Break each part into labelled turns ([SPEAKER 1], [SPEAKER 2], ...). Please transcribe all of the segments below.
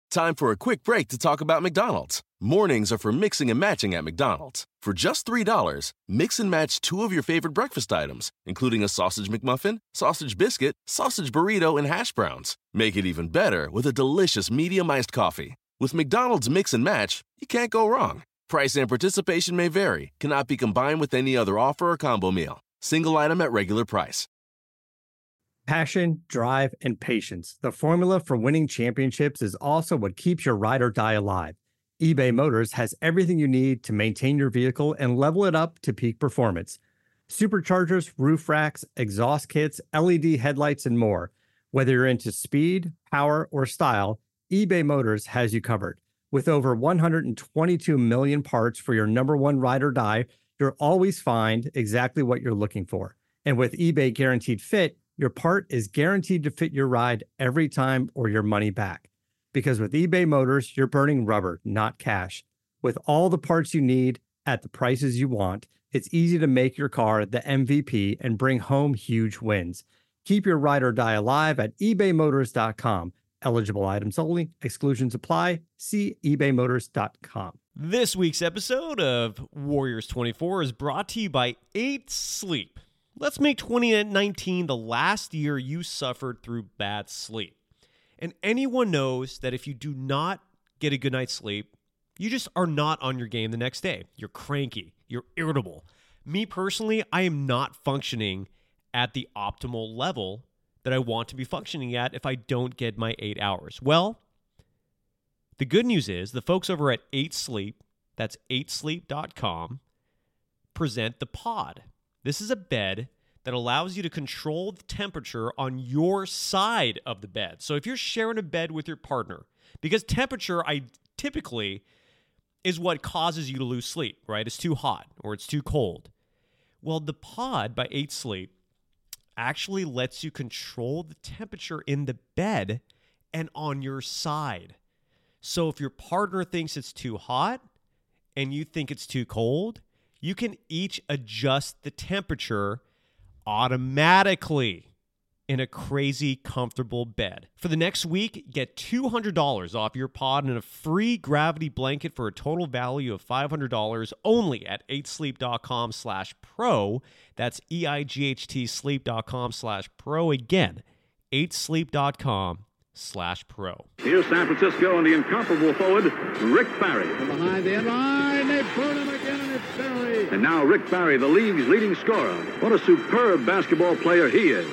[SPEAKER 1] Time for a quick break to talk about McDonald's. Mornings are for mixing and matching at McDonald's. For just $3, mix and match 2 of your favorite breakfast items, including a sausage McMuffin, sausage biscuit, sausage burrito, and hash browns. Make it even better with a delicious medium iced coffee. With McDonald's Mix and Match, you can't go wrong. Price and participation may vary. Cannot be combined with any other offer or combo meal. Single item at regular price.
[SPEAKER 2] Passion, drive, and patience. The formula for winning championships is also what keeps your ride or die alive. eBay Motors has everything you need to maintain your vehicle and level it up to peak performance. Superchargers, roof racks, exhaust kits, LED headlights, and more. Whether you're into speed, power, or style, eBay Motors has you covered. With over 122 million parts for your number one ride or die, you'll always find exactly what you're looking for. And with eBay Guaranteed Fit, your part is guaranteed to fit your ride every time or your money back. Because with eBay Motors, you're burning rubber, not cash. With all the parts you need at the prices you want, it's easy to make your car the MVP and bring home huge wins. Keep your ride or die alive at ebaymotors.com. Eligible items only. Exclusions apply. See ebaymotors.com.
[SPEAKER 3] This week's episode of Warriors 24 is brought to you by 8 Sleep. Let's make 2019 the last year you suffered through bad sleep. And anyone knows that if you do not get a good night's sleep, you just are not on your game the next day. You're cranky. You're irritable. Me personally, I am not functioning at the optimal level that I want to be functioning at if I don't get my 8 hours. Well, the good news is the folks over at 8 Sleep, that's 8sleep.com, present the Pod. This is a bed that allows you to control the temperature on your side of the bed. So if you're sharing a bed with your partner, because temperature typically is what causes you to lose sleep, right? It's too hot or it's too cold. Well, the Pod by 8 Sleep actually lets you control the temperature in the bed and on your side. So if your partner thinks it's too hot and you think it's too cold, you can each adjust the temperature automatically in a crazy comfortable bed. For the next week, get $200 off your Pod and a free gravity blanket for a total value of $500 only at 8sleep.com/pro. That's EIGHT sleep.com/pro. Again, 8sleep.com/pro.
[SPEAKER 4] Here's San Francisco and the incomparable forward, Rick Barry.
[SPEAKER 5] From behind the end line, they burn him again, and it's Barry.
[SPEAKER 4] And now Rick Barry, the league's leading scorer. What a superb basketball player he is.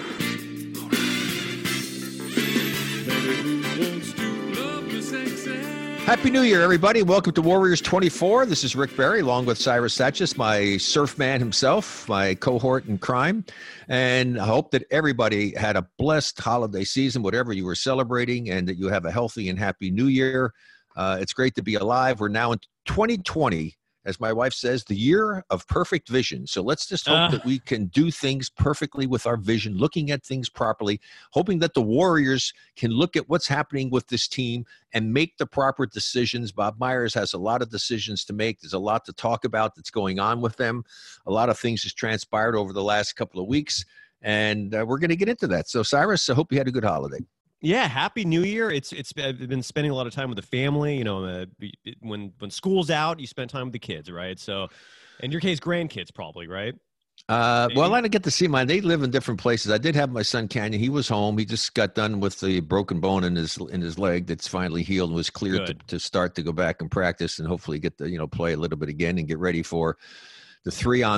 [SPEAKER 6] Happy New Year, everybody. Welcome to Warriors 24. This is Rick Barry, along with Cyrus Satchis, my surf man himself, my cohort in crime. And I hope that everybody had a blessed holiday season, whatever you were celebrating, and that you have a healthy and happy New Year. It's great to be alive. We're now in 2020, as my wife says, the year of perfect vision. So let's just hope that we can do things perfectly with our vision, looking at things properly, hoping that the Warriors can look at what's happening with this team and make the proper decisions. Bob Myers has a lot of decisions to make. There's a lot to talk about that's going on with them. A lot of things has transpired over the last couple of weeks, and we're going to get into that. So, Cyrus, I hope you had a good holiday.
[SPEAKER 3] Yeah, happy New Year. I've been spending a lot of time with the family. You know, when school's out, you spend time with the kids, right? So, in your case, grandkids probably, right?
[SPEAKER 6] Well, I didn't get to see mine. They live in different places. I did have my son Canyon. He was home. He just got done with the broken bone in his leg that's finally healed and was cleared to start to go back and practice and hopefully get to play a little bit again and get ready for the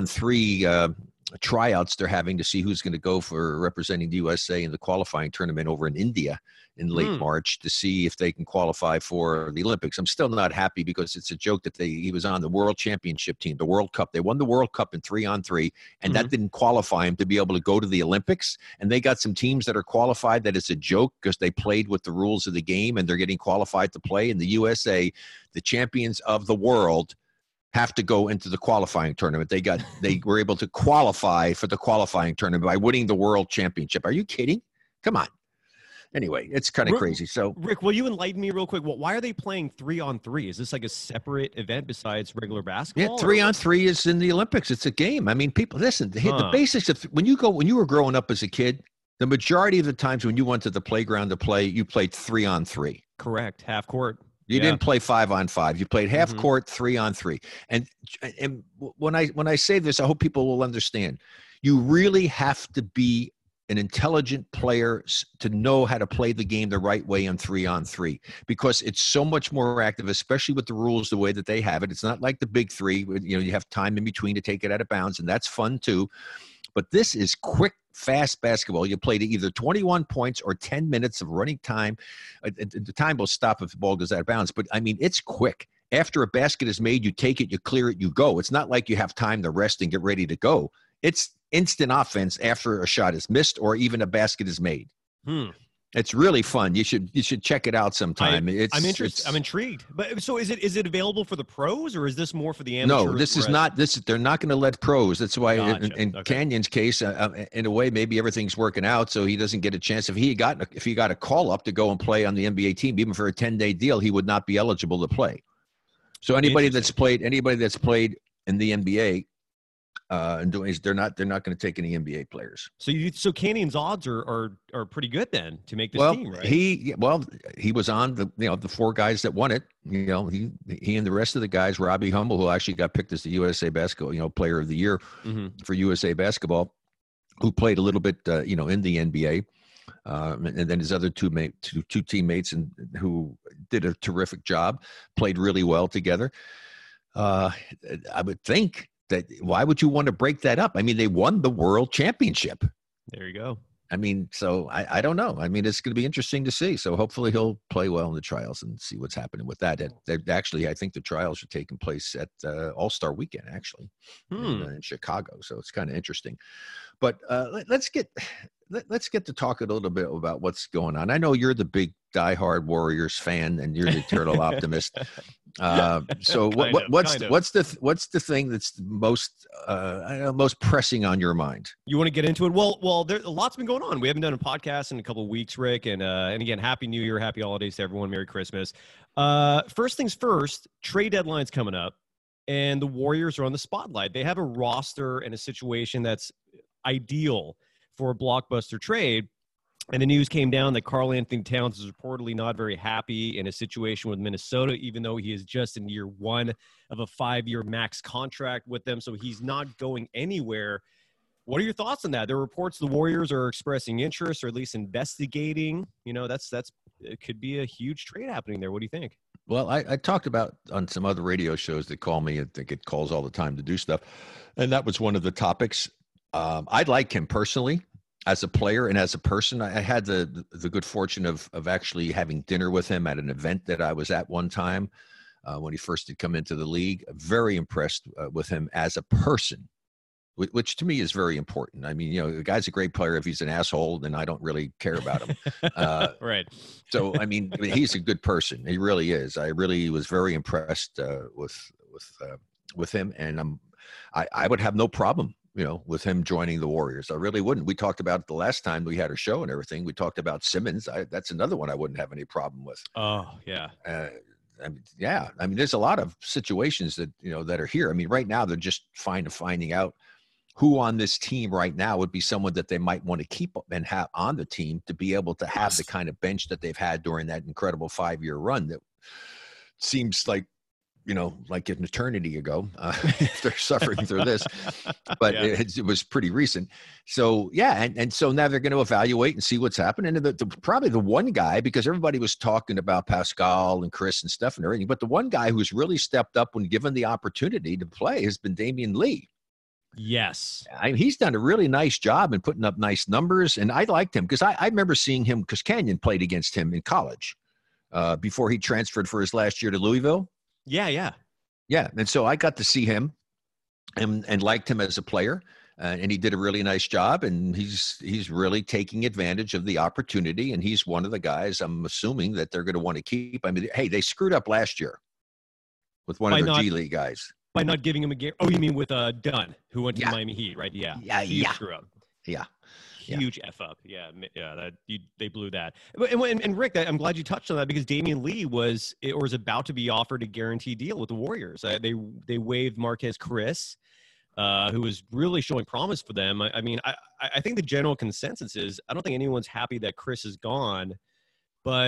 [SPEAKER 6] 3-on-3 tryouts they're having to see who's going to go for representing the USA in the qualifying tournament over in India in late March to see if they can qualify for the Olympics. I'm still not happy because it's a joke that he was on the World Championship team, the World Cup. They won the World Cup in 3-on-3, and that didn't qualify him to be able to go to the Olympics. And they got some teams that are qualified that it's a joke because they played with the rules of the game and they're getting qualified to play. In the USA, the champions of the world have to go into the qualifying tournament. They were able to qualify for the qualifying tournament by winning the world championship. Are you kidding? Come on. Anyway, it's kind of crazy. So,
[SPEAKER 3] Rick, will you enlighten me real quick? Well, why are they playing 3-on-3? Is this like a separate event besides regular basketball?
[SPEAKER 6] Yeah, 3-on-3 is in the Olympics. It's a game. I mean, people, listen, the basics of when you were growing up as a kid, the majority of the times when you went to the playground to play, you played 3-on-3.
[SPEAKER 3] Correct. Half court.
[SPEAKER 6] You didn't play 5-on-5. You played half court, 3-on-3. And when I say this, I hope people will understand. You really have to be an intelligent player to know how to play the game the right way on 3-on-3, because it's so much more active, especially with the rules the way that they have it. It's not like the big three. You have time in between to take it out of bounds, and that's fun too. But this is quick, fast basketball. You play to either 21 points or 10 minutes of running time. The time will stop if the ball goes out of bounds. But, I mean, it's quick. After a basket is made, you take it, you clear it, you go. It's not like you have time to rest and get ready to go. It's instant offense after a shot is missed or even a basket is made. It's really fun. You should check it out sometime.
[SPEAKER 3] I'm interested. I'm intrigued. But so is it available for the pros, or is this more for the amateurs?
[SPEAKER 6] No, this is not. They're not going to let pros. That's why in Canyon's case, in a way, maybe everything's working out, so he doesn't get a chance. If he got a call up to go and play on the NBA team, even for a 10-day deal, he would not be eligible to play. So anybody that's played in the NBA. They're not going to take any NBA players.
[SPEAKER 3] So Canyon's odds are pretty good then to make this team, right?
[SPEAKER 6] He was on the four guys that won it. He and the rest of the guys, Robbie Hummel, who actually got picked as the USA Basketball Player of the Year for USA Basketball, who played a little bit in the NBA, and then his other two teammates and who did a terrific job, played really well together. I would think. Why would you want to break that up? I mean, they won the world championship.
[SPEAKER 3] There you go.
[SPEAKER 6] I mean, so I don't know. I mean, it's going to be interesting to see. So hopefully he'll play well in the trials and see what's happening with that. Actually, I think the trials are taking place at All-Star Weekend, actually, in Chicago. So it's kind of interesting. But let's get to talk a little bit about what's going on. I know you're the big diehard Warriors fan and you're the eternal optimist. So what's the thing that's most pressing on your mind?
[SPEAKER 3] You want to get into it? Well, there's a lot's been going on. We haven't done a podcast in a couple of weeks, Rick, and again, Happy New Year, Happy Holidays to everyone, Merry Christmas. First things first, trade deadline's coming up, and the Warriors are on the spotlight. They have a roster and a situation that's ideal for a blockbuster trade. And the news came down that Karl-Anthony Towns is reportedly not very happy in a situation with Minnesota, even though he is just in year one of a 5-year max contract with them. So he's not going anywhere. What are your thoughts on that? There are reports the Warriors are expressing interest or at least investigating. That's it could be a huge trade happening there. What do you think?
[SPEAKER 6] Well, I talked about on some other radio shows that call me. I think it calls all the time to do stuff. And that was one of the topics. I'd like him personally. As a player and as a person, I had the good fortune of actually having dinner with him at an event that I was at one time when he first had come into the league. Very impressed with him as a person, which to me is very important. I mean, the guy's a great player. If he's an asshole, then I don't really care about him.
[SPEAKER 3] Right.
[SPEAKER 6] So, I mean, he's a good person. He really is. I really was very impressed with him, and I would have no problem with him joining the Warriors. I really wouldn't. We talked about it the last time we had a show and everything. We talked about Simmons. That's another one I wouldn't have any problem with.
[SPEAKER 3] Oh, yeah.
[SPEAKER 6] I mean, there's a lot of situations that, that are here. I mean, right now they're just finding out who on this team right now would be someone that they might want to keep and have on the team to be able to have the kind of bench that they've had during that incredible 5-year run that seems like, like an eternity ago, they're suffering through this, but it was pretty recent. So, and so now they're going to evaluate and see what's happening. And probably the one guy, because everybody was talking about Pascal and Chris and Steph and everything, but the one guy who's really stepped up when given the opportunity to play has been Damian Lee.
[SPEAKER 3] Yes.
[SPEAKER 6] I mean, he's done a really nice job in putting up nice numbers. And I liked him because I remember seeing him because Canyon played against him in college before he transferred for his last year to Louisville.
[SPEAKER 3] Yeah.
[SPEAKER 6] And so I got to see him and liked him as a player. And he did a really nice job. And he's really taking advantage of the opportunity. And he's one of the guys I'm assuming that they're going to want to keep. I mean, hey, they screwed up last year with one of their G League guys.
[SPEAKER 3] By not giving him a game. Oh, you mean with Dunn, who went to Miami Heat, right? Yeah. Huge screw up.
[SPEAKER 6] Yeah.
[SPEAKER 3] Huge F up. Yeah. They blew that. And Rick, I'm glad you touched on that because Damian Lee was about to be offered a guaranteed deal with the Warriors. They waived Marquez Chris, who was really showing promise for them. I mean, I think the general consensus is I don't think anyone's happy that Chris is gone, but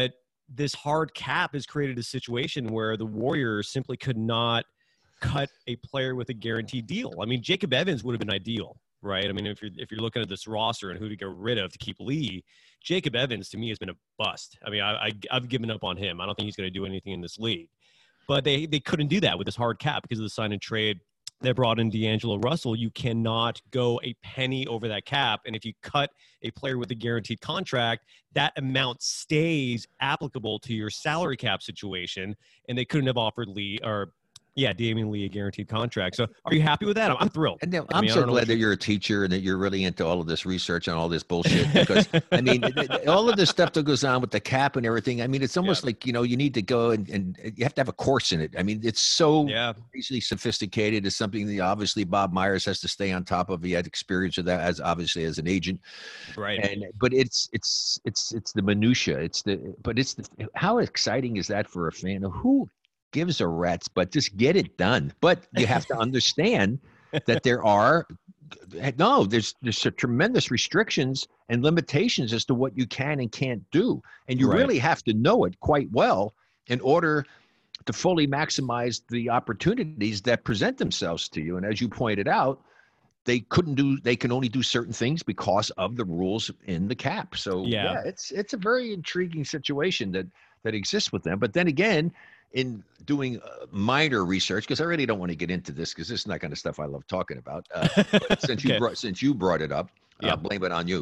[SPEAKER 3] this hard cap has created a situation where the Warriors simply could not cut a player with a guaranteed deal. I mean, Jacob Evans would have been ideal, right? I mean, if you're looking at this roster and who to get rid of to keep Lee, Jacob Evans to me has been a bust. I mean, I've given up on him. I don't think he's going to do anything in this league. But they couldn't do that with this hard cap because of the sign and trade that brought in D'Angelo Russell. You cannot go a penny over that cap. And if you cut a player with a guaranteed contract, that amount stays applicable to your salary cap situation. And they couldn't have offered Damian Lee a guaranteed contract. So are you happy with that? I'm thrilled.
[SPEAKER 6] And I'm so glad that you're a teacher and that you're really into all of this research and all this bullshit because, I mean, all of this stuff that goes on with the cap and everything, I mean, it's almost like, you need to go and you have to have a course in it. I mean, it's so easily sophisticated. It's something that obviously Bob Myers has to stay on top of. He had experience with that as an agent.
[SPEAKER 3] Right.
[SPEAKER 6] But it's the minutia. How exciting is that for a fan? Who gives a rat's, but just get it done. But you have to understand that there's tremendous restrictions and limitations as to what you can and can't do. And you really have to know it quite well in order to fully maximize the opportunities that present themselves to you. And as you pointed out, they can only do certain things because of the rules in the cap. So it's a very intriguing situation that exists with them. But then again, in doing minor research, because I really don't want to get into this because this is not kind of stuff I love talking about. But since you brought it up, blame it on you.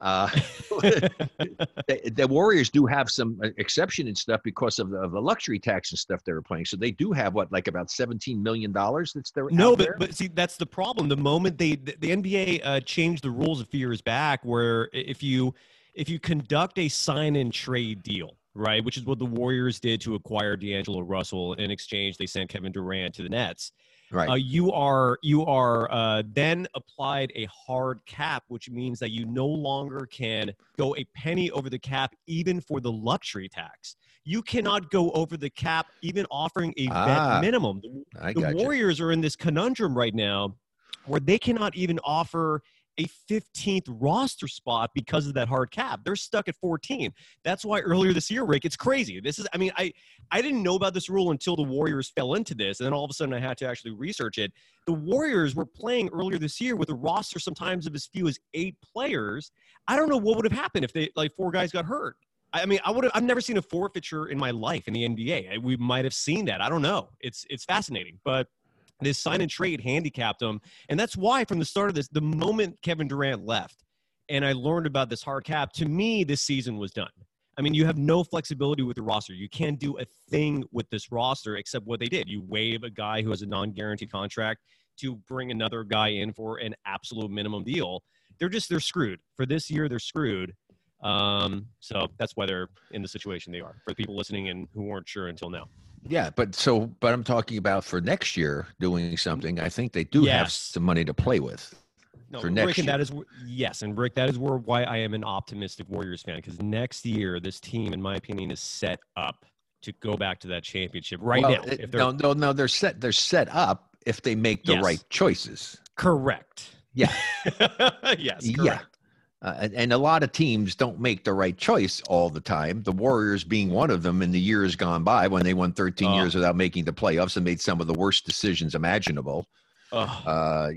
[SPEAKER 6] The Warriors do have some exception and stuff because of the luxury tax and stuff they were playing. So they do have about $17 million that's there.
[SPEAKER 3] No, but see, that's the problem. The moment the NBA changed the rules a few years back, where if you conduct a sign and trade deal, right, which is what the Warriors did to acquire D'Angelo Russell. In exchange, they sent Kevin Durant to the Nets.
[SPEAKER 6] Right.
[SPEAKER 3] You are then applied a hard cap, which means that you no longer can go a penny over the cap, even for the luxury tax. You cannot go over the cap, even offering a vet minimum. The Warriors are in this conundrum right now where they cannot even offer a 15th roster spot because of that hard cap. They're stuck at 14. That's why earlier this year, Rick, it's crazy. I didn't know about this rule until the Warriors fell into this, and then all of a sudden I had to actually research it. The Warriors were playing earlier this year with a roster sometimes of as few as 8 players. I don't know what would have happened if 4 guys got hurt. I've never seen a forfeiture in my life in the NBA. We might have seen that. I don't know. It's fascinating, but this sign and trade handicapped them. And that's why from the start of this, the moment Kevin Durant left and I learned about this hard cap, to me, this season was done. I mean, you have no flexibility with the roster. You can't do a thing with this roster except what they did. You waive a guy who has a non-guaranteed contract to bring another guy in for an absolute minimum deal. They're screwed. For this year, they're screwed. So that's why they're in the situation they are, for the people listening and who weren't sure until now.
[SPEAKER 6] Yeah, but I'm talking about for next year doing something. I think they do have some money to play with for next year.
[SPEAKER 3] And Rick, that is why I am an optimistic Warriors fan, because next year this team, in my opinion, is set up to go back to that championship now. No, they're set up if they make the right choices.
[SPEAKER 6] Correct. Yeah.
[SPEAKER 3] Yes. Correct. Yeah.
[SPEAKER 6] And a lot of teams don't make the right choice all the time. The Warriors being one of them in the years gone by when they won 13 years without making the playoffs and made some of the worst decisions imaginable. So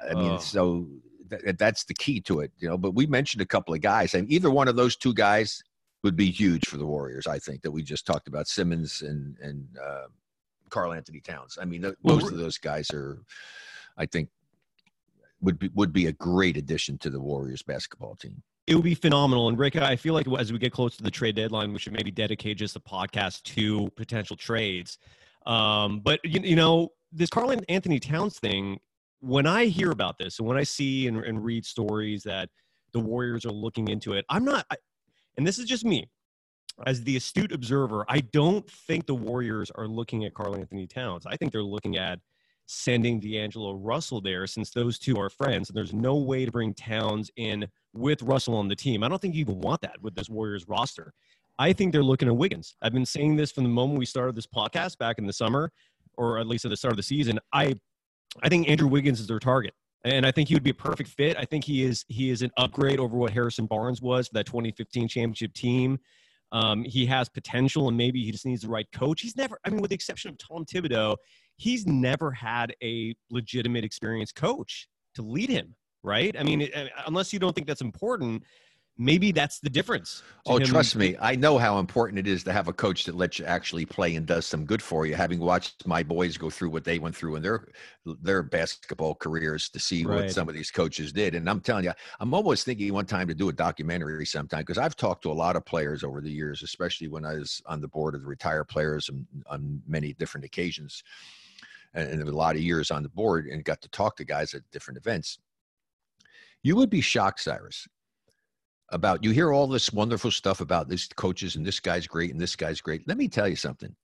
[SPEAKER 6] that's the key to it, But we mentioned a couple of guys. Either one of those 2 guys would be huge for the Warriors. I think that we just talked about Simmons and Karl Anthony Towns. I mean, most of those guys are, I think, would be a great addition to the Warriors basketball team.
[SPEAKER 3] It would be phenomenal. And Rick, I feel like as we get close to the trade deadline, we should maybe dedicate just a podcast to potential trades. But this Karl Anthony Towns thing, when I hear about this and when I see and read stories that the Warriors are looking into it, and this is just me as the astute observer, I don't think the Warriors are looking at Karl Anthony Towns. I think they're looking at sending D'Angelo Russell there, since those 2 are friends, and there's no way to bring Towns in with Russell on the team. I don't think you even want that with this Warriors roster. I think they're looking at Wiggins. I've been saying this from the moment we started this podcast back in the summer, or at least at the start of the season. I think Andrew Wiggins is their target, and I think he would be a perfect fit. I think he is an upgrade over what Harrison Barnes was for that 2015 championship team. He has potential, and maybe he just needs the right coach. He's never, I mean, with the exception of Tom Thibodeau, he's never had a legitimate experienced coach to lead him, right? I mean, unless you don't think that's important, maybe that's the difference.
[SPEAKER 6] Oh, trust me. I know how important it is to have a coach that lets you actually play and does some good for you, having watched my boys go through what they went through in their basketball careers to see what some of these coaches did. And I'm telling you, I'm almost thinking one time to do a documentary sometime, because I've talked to a lot of players over the years, especially when I was on the board of the retired players on many different occasions, and a lot of years on the board, and got to talk to guys at different events. You would be shocked, Cyrus, about, you hear all this wonderful stuff about these coaches and this guy's great and this guy's great. Let me tell you something.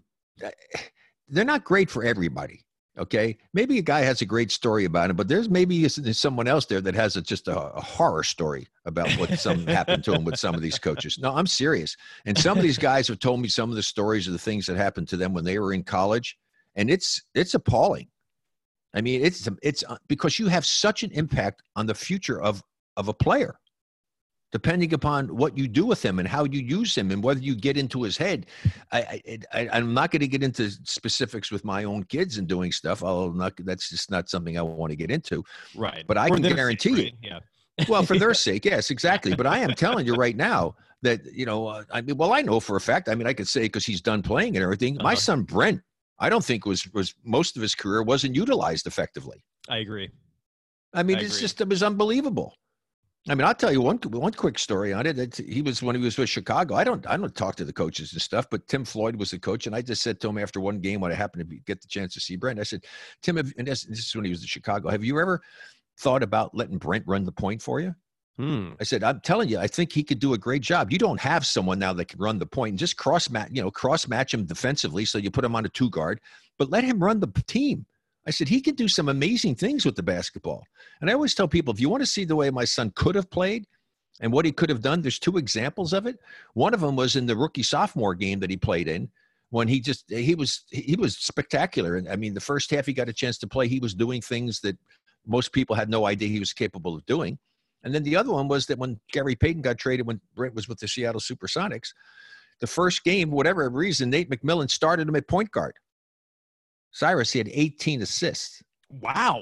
[SPEAKER 6] They're not great for everybody. Okay. Maybe a guy has a great story about him, but there's someone else there that has just a horror story about what something happened to him with some of these coaches. No, I'm serious. And some of these guys have told me some of the stories of the things that happened to them when they were in college. And it's appalling. I mean, it's because you have such an impact on the future of a player, depending upon what you do with him and how you use him and whether you get into his head. I'm not going to get into specifics with my own kids and doing stuff. That's just not something I want to get into.
[SPEAKER 3] Right.
[SPEAKER 6] But I can guarantee you. Yeah. Well, for their sake, yes, exactly. But I am telling you right now that, I know for a fact, I mean, I could say because he's done playing and everything. My son, Brent, I don't think was most of his career wasn't utilized effectively.
[SPEAKER 3] I agree.
[SPEAKER 6] I mean, it was unbelievable. I mean, I'll tell you one quick story on it. When he was with Chicago. I don't talk to the coaches and stuff, but Tim Floyd was the coach, and I just said to him after one game when I happened to get the chance to see Brent, I said, Tim, and this is when he was in Chicago, have you ever thought about letting Brent run the point for you? I said, I'm telling you, I think he could do a great job. You don't have someone now that can run the point and just cross match him defensively, so you put him on a 2-guard, but let him run the team. I said, he could do some amazing things with the basketball. And I always tell people, if you want to see the way my son could have played and what he could have done, there's 2 examples of it. One of them was in the rookie-sophomore game that he played in, when he was spectacular. And I mean, the first half he got a chance to play, he was doing things that most people had no idea he was capable of doing. And then the other one was that when Gary Payton got traded, when Brent was with the Seattle Supersonics, the first game, whatever reason, Nate McMillan started him at point guard. Cyrus, he had 18 assists.
[SPEAKER 3] Wow.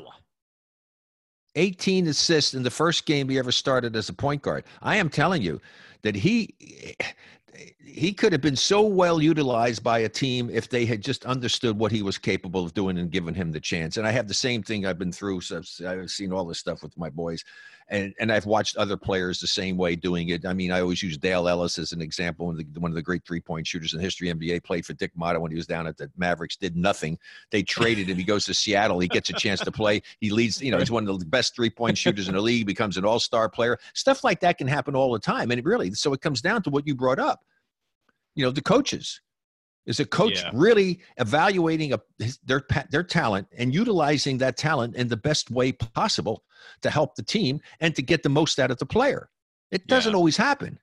[SPEAKER 6] 18 assists in the first game he ever started as a point guard. I am telling you that he could have been so well utilized by a team if they had just understood what he was capable of doing and given him the chance. And I have the same thing I've been through. So I've seen all this stuff with my boys, and I've watched other players the same way doing it. I mean, I always use Dale Ellis as an example. One of the great 3-point shooters in history, NBA, played for Dick Motta when he was down at the Mavericks, did nothing. They traded him. He goes to Seattle. He gets a chance to play. He leads, he's one of the best 3-point shooters in the league, becomes an all-star player. Stuff like that can happen all the time. And so it comes down to what you brought up. The coaches. Is a coach really evaluating their talent and utilizing that talent in the best way possible to help the team and to get the most out of the player? It doesn't always happen.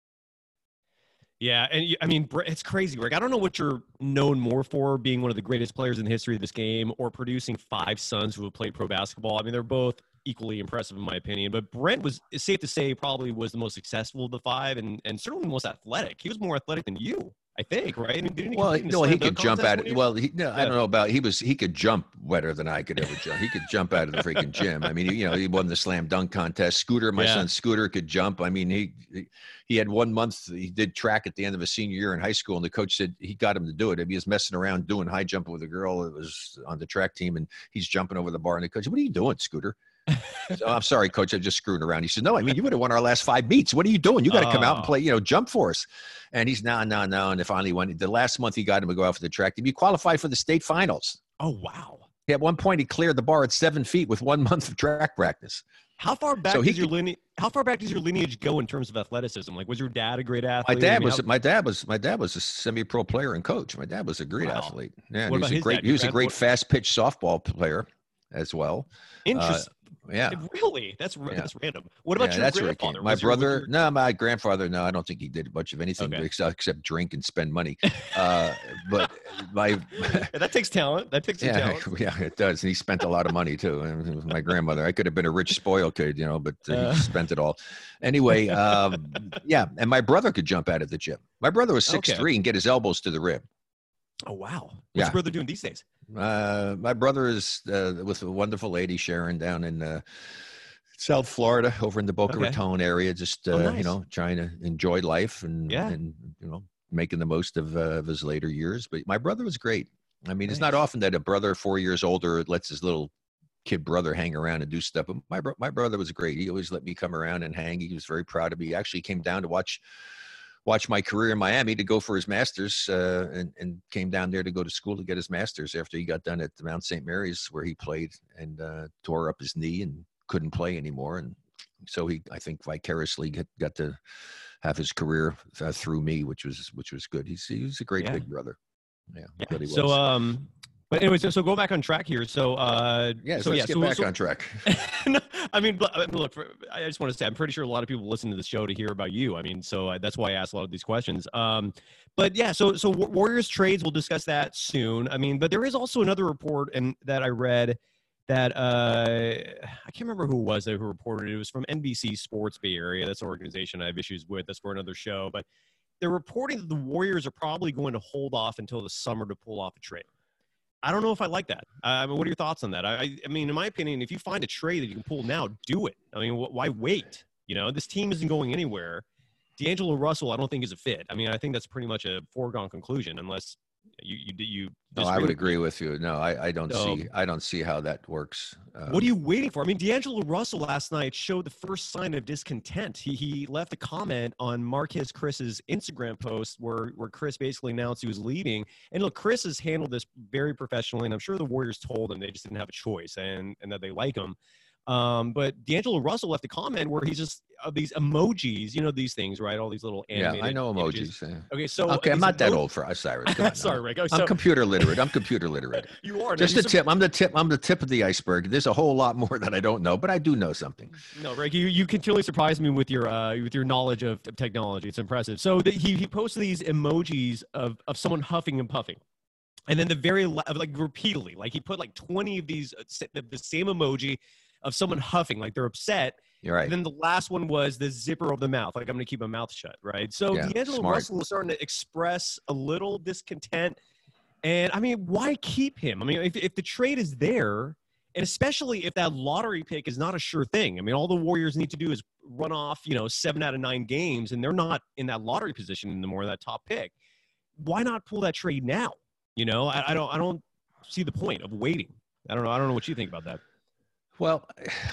[SPEAKER 3] Yeah, and I mean, it's crazy, Rick. I don't know what you're known more for, being one of the greatest players in the history of this game or producing 5 sons who have played pro basketball. I mean, they're both equally impressive in my opinion, but Brent it's safe to say, probably was the most successful of the 5 and certainly the most athletic. He was more athletic than you, I think, right? I mean,
[SPEAKER 6] he could jump at it. Well, I don't know about, he could jump better than I could ever jump. He could jump out of the freaking gym. I mean, he won the slam dunk contest. Scooter, my son Scooter, could jump. I mean, he had 1 month, he did track at the end of his senior year in high school, and the coach said he got him to do it. He was messing around doing high jump with a girl that was on the track team, and he's jumping over the bar, and the coach said, "What are you doing, Scooter?" So, I'm sorry, coach, I'm just screwing around. He said, "No, I mean, you would have won our last 5 meets. What are you doing? You got to come out and play, jump for us." And he's no. And they finally won. The last month he got him to go out for the track team. He qualified for the state finals.
[SPEAKER 3] Oh, wow.
[SPEAKER 6] At one point he cleared the bar at 7 feet with 1 month of track practice.
[SPEAKER 3] How far back does your lineage go in terms of athleticism? Like, was your dad a great athlete?
[SPEAKER 6] My dad was a semi-pro player and coach. My dad was a great athlete. Yeah, he was a great fast pitch softball player as well.
[SPEAKER 3] Interesting.
[SPEAKER 6] Yeah.
[SPEAKER 3] Really? That's random. What about your grandfather?
[SPEAKER 6] My brother? My grandfather, no, I don't think he did much of anything except drink and spend money. But
[SPEAKER 3] that takes talent. That takes some talent.
[SPEAKER 6] Yeah, it does. And he spent a lot of money too. And my grandmother, I could have been a rich spoiled kid, but he spent it all. Anyway, yeah. And my brother could jump out of the gym. My brother was 6'3" and get his elbows to the rim.
[SPEAKER 3] Oh, wow. What's your brother doing these days?
[SPEAKER 6] My brother is with a wonderful lady, Sharon, down in South Florida, over in the Boca Raton area, just,
[SPEAKER 3] nice.
[SPEAKER 6] trying to enjoy life and making the most of his later years. But my brother was great. I mean, It's not often that a brother 4 years older lets his little kid brother hang around and do stuff. But my brother was great. He always let me come around and hang. He was very proud of me. He actually came down to watch my career in Miami to go for his master's and came down there to go to school to get his master's after he got done at Mount St. Mary's, where he played and tore up his knee and couldn't play anymore. And so I think vicariously got to have his career through me, which was good. He was a great big brother. Yeah. He was.
[SPEAKER 3] So, but anyway, so go back on track here. So,
[SPEAKER 6] let's get back on track.
[SPEAKER 3] No, I mean, look, I just want to say, I'm pretty sure a lot of people listen to the show to hear about you. I mean, so that's why I asked a lot of these questions. But yeah, so Warriors trades, we'll discuss that soon. I mean, but there is also another report that I read that I can't remember who it was who reported it. It was from NBC Sports Bay Area. That's an organization I have issues with. That's for another show. But they're reporting that the Warriors are probably going to hold off until the summer to pull off a trade. I don't know if I like that. I mean, what are your thoughts on that? I mean, in my opinion, if you find a trade that you can pull now, do it. I mean, why wait? This team isn't going anywhere. D'Angelo Russell, I don't think is a fit. I mean, I think that's pretty much a foregone conclusion unless you
[SPEAKER 6] no, I would agree with you. No, I don't see how that works.
[SPEAKER 3] What are you waiting for? I mean, D'Angelo Russell last night showed the first sign of discontent. He left a comment on Marquez Chris's Instagram post where Chris basically announced he was leaving. And look, Chris has handled this very professionally, and I'm sure the Warriors told him they just didn't have a choice and that they like him. But D'Angelo Russell left a comment where he's just these emojis, these things, right? All these little animated
[SPEAKER 6] I know
[SPEAKER 3] images.
[SPEAKER 6] emojis.
[SPEAKER 3] Yeah.
[SPEAKER 6] Okay, I'm not that old for Cyrus.
[SPEAKER 3] Sorry, Rick.
[SPEAKER 6] I'm computer literate. You are just the tip. I'm the tip of the iceberg. There's a whole lot more that I don't know, but I do know something.
[SPEAKER 3] No, Rick, you continually surprise me with your knowledge of technology. It's impressive. So he posted these emojis of someone huffing and puffing. And then repeatedly, he put 20 of these, the same emoji of someone huffing, they're upset.
[SPEAKER 6] You're right.
[SPEAKER 3] And then the last one was the zipper of the mouth, I'm going to keep my mouth shut, right? So D'Angelo Russell is starting to express a little discontent. And, I mean, why keep him? I mean, if the trade is there, and especially if that lottery pick is not a sure thing. I mean, all the Warriors need to do is run off, 7 out of 9 games, and they're not in that lottery position anymore, that top pick. Why not pull that trade now? I don't see the point of waiting. I don't know what you think about that.
[SPEAKER 6] Well,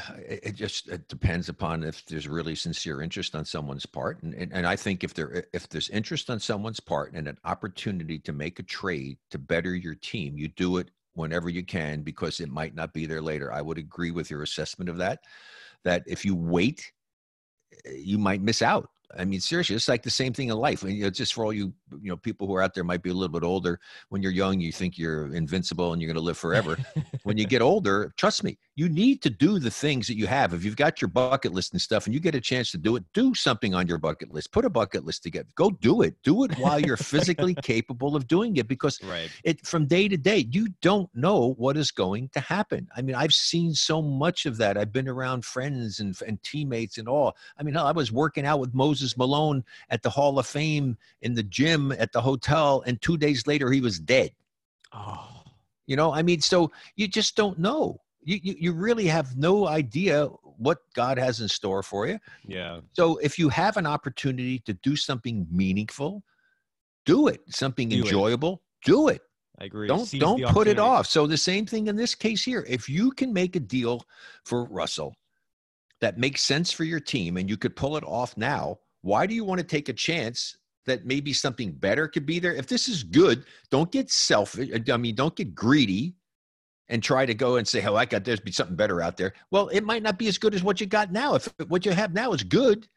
[SPEAKER 6] it depends upon if there's really sincere interest on someone's part. And I think if there's interest on someone's part and an opportunity to make a trade to better your team, you do it whenever you can because it might not be there later. I would agree with your assessment of that if you wait, you might miss out. I mean, seriously, it's like the same thing in life. And just for all you people who are out there might be a little bit older. When you're young, you think you're invincible and you're going to live forever. When you get older, trust me, you need to do the things that you have. If you've got your bucket list and stuff and you get a chance to do it, do something on your bucket list. Put a bucket list together. Go do it. Do it while you're physically capable of doing it because from day to day, you don't know what is going to happen. I mean, I've seen so much of that. I've been around friends and teammates and all. I mean, hell, I was working out with Moses Malone at the Hall of Fame in the gym at the hotel, and 2 days later he was dead.
[SPEAKER 3] Oh,
[SPEAKER 6] I mean, so you just don't know. You really have no idea what God has in store for you.
[SPEAKER 3] Yeah.
[SPEAKER 6] So if you have an opportunity to do something meaningful, do it. Something enjoyable, do it.
[SPEAKER 3] I agree.
[SPEAKER 6] Don't put it off. So the same thing in this case here. If you can make a deal for Russell that makes sense for your team and you could pull it off now, why do you want to take a chance that maybe something better could be there? If this is good, don't get selfish. I mean, don't get greedy and try to go and say, oh, there's be something better out there. Well, it might not be as good as what you got now. If what you have now is good,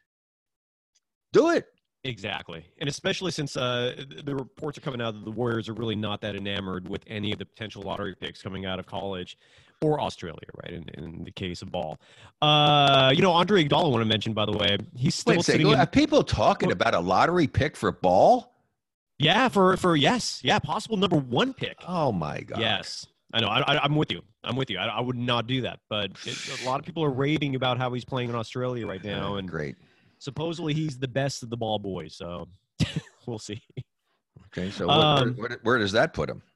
[SPEAKER 6] do it.
[SPEAKER 3] Exactly. And especially since the reports are coming out that the Warriors are really not that enamored with any of the potential lottery picks coming out of college or Australia, right, in the case of ball. Andre Iguodala, I want to mention, by the way, he's still sitting
[SPEAKER 6] Are people talking about a lottery pick for ball?
[SPEAKER 3] Yeah, yes. Yeah, possible number 1 pick.
[SPEAKER 6] Oh, my God.
[SPEAKER 3] Yes. I know. I'm with you. I would not do that. But a lot of people are raving about how he's playing in Australia right now. And
[SPEAKER 6] great.
[SPEAKER 3] Supposedly he's the best of the ball boys. So we'll see.
[SPEAKER 6] Okay. So where does that put him?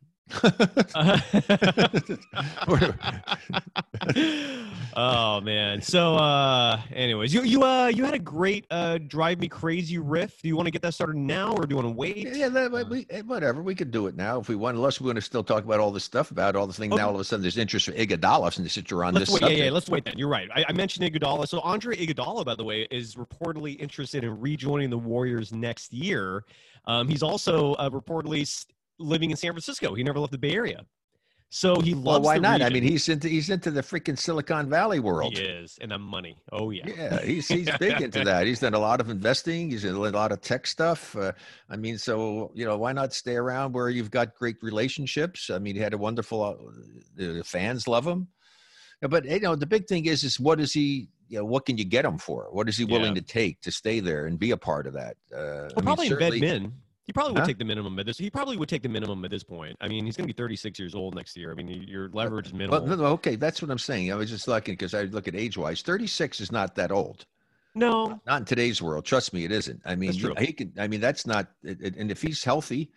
[SPEAKER 3] Oh man. So anyways, you had a great drive me crazy riff. Do you want to get that started now or do you want to wait?
[SPEAKER 6] Yeah, whatever. We could do it now if we want, unless we want to still talk about all this stuff about all the things. Okay. Now all of a sudden there's interest for Iguodala and since you're on this subject.
[SPEAKER 3] Yeah, let's wait then. You're right. I mentioned Iguodala. So Andre Iguodala, by the way, is reportedly interested in rejoining the Warriors next year. He's also reportedly living in San Francisco. He never left the Bay Area. So he loves.
[SPEAKER 6] Well, why not?
[SPEAKER 3] Region.
[SPEAKER 6] I mean, he's into the freaking Silicon Valley world.
[SPEAKER 3] He is, and the money. Oh yeah.
[SPEAKER 6] Yeah, he's big into that. He's done a lot of investing. He's done a lot of tech stuff. I mean, so why not stay around where you've got great relationships? I mean, he had a wonderful. The fans love him. But the big thing is what is he? What can you get him for? What is he willing to take to stay there and be a part of that?
[SPEAKER 3] Probably embed min. He probably would take the minimum at this. He probably would take the minimum at this point. I mean, he's going to be 36 years old next year. I mean, your leverage is minimal.
[SPEAKER 6] Well, no, okay, that's what I'm saying. I was just looking because I look at age-wise. 36 is not that old.
[SPEAKER 3] No,
[SPEAKER 6] not in today's world. Trust me, it isn't. I mean, he can. I mean, that's not. And if he's healthy,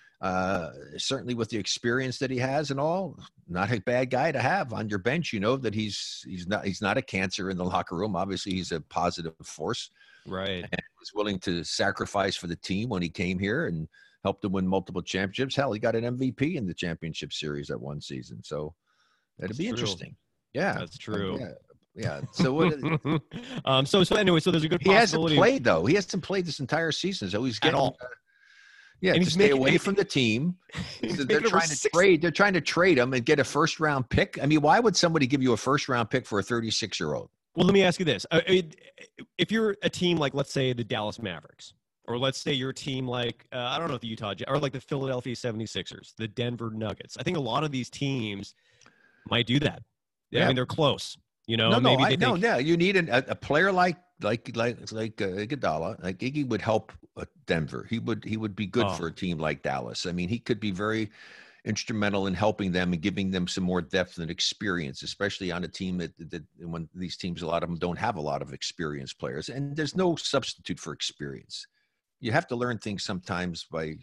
[SPEAKER 6] certainly with the experience that he has and all, not a bad guy to have on your bench. You know that he's not a cancer in the locker room. Obviously, he's a positive force.
[SPEAKER 3] Right.
[SPEAKER 6] And was willing to sacrifice for the team when he came here and helped them win multiple championships. Hell, he got an MVP in the championship series that one season. So that'd be interesting. Yeah.
[SPEAKER 3] That's true.
[SPEAKER 6] Yeah. So what
[SPEAKER 3] so anyway, so there's a good possibility.
[SPEAKER 6] He hasn't played though. He hasn't played this entire season. So he's getting and to stay away from the team. They're trying to trade. They're trying to trade him and get a first-round pick. I mean, why would somebody give you a first-round pick for a 36-year-old?
[SPEAKER 3] Well, let me ask you this. If you're a team like, let's say, the Dallas Mavericks, or let's say you're a team like, I don't know if the Utah Jazz, or like the Philadelphia 76ers, the Denver Nuggets. I think a lot of these teams might do that. Yeah. I mean, they're close. You need a player like Iguodala. Like Iggy would help Denver. He would be good for a team like Dallas. I mean, he could be very instrumental in helping them and giving them some more depth and experience, especially on a team that when these teams, a lot of them don't have a lot of experienced players, and there's no substitute for experience. You have to learn things sometimes by,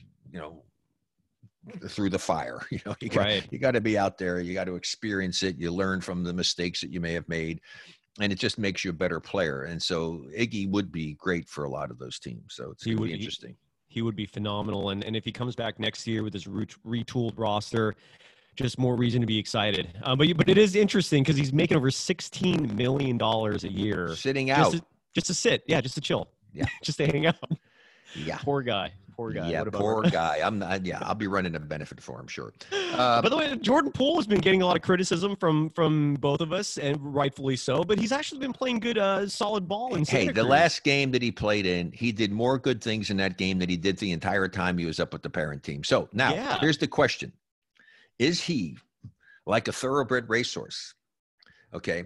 [SPEAKER 3] through the fire. You got to be out there. You got to experience it. You learn from the mistakes that you may have made, and it just makes you a better player. And so Iggy would be great for a lot of those teams. So it's going to be interesting. He would be phenomenal. And if he comes back next year with his retooled roster, just more reason to be excited. But it is interesting because he's making over $16 million a year.
[SPEAKER 6] Sitting out.
[SPEAKER 3] Just to sit. Yeah, just to chill.
[SPEAKER 6] Yeah.
[SPEAKER 3] Just to hang out.
[SPEAKER 6] Yeah.
[SPEAKER 3] Poor guy.
[SPEAKER 6] Yeah, poor guy. I'll be running a benefit for him, sure.
[SPEAKER 3] By the way, Jordan Poole has been getting a lot of criticism from both of us, and rightfully so, but he's actually been playing good, solid ball in Santa Cruz.
[SPEAKER 6] The last game that he played in, he did more good things in that game than he did the entire time he was up with the parent team. So now, Here's the question. Is he like a thoroughbred racehorse? Okay.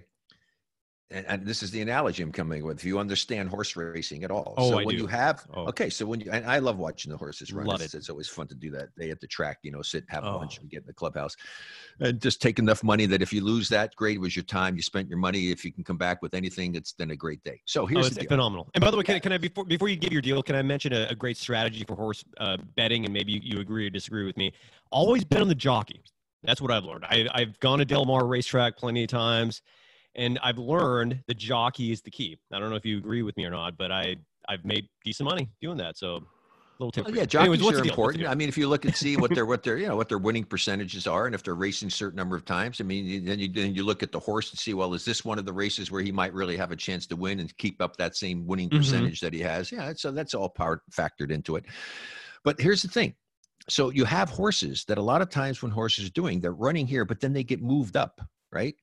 [SPEAKER 6] And this is the analogy I'm coming with. If you understand horse racing at all.
[SPEAKER 3] So
[SPEAKER 6] when you have, and I love watching the horses run. It's always fun to do that. They at the track, sit, have lunch, and get in the clubhouse, and just take enough money that if you lose that, great, it was your time. You spent your money. If you can come back with anything, it's then a great day. So here's the deal.
[SPEAKER 3] Phenomenal. And by the way, can I before you give your deal, can I mention a great strategy for horse betting? And maybe you agree or disagree with me. Always bet on the jockey. That's what I've learned. I've gone to Del Mar racetrack plenty of times. And I've learned the jockey is the key. I don't know if you agree with me or not, but I've made decent money doing that. So, little tip.
[SPEAKER 6] Jockeys are important. I mean, if you look and see what their winning percentages are, and if they're racing a certain number of times, I mean, then you look at the horse and see, well, is this one of the races where he might really have a chance to win and keep up that same winning percentage that he has? Yeah, so that's all factored into it. But here's the thing. So you have horses that a lot of times when horses are doing, they're running here, but then they get moved up, right?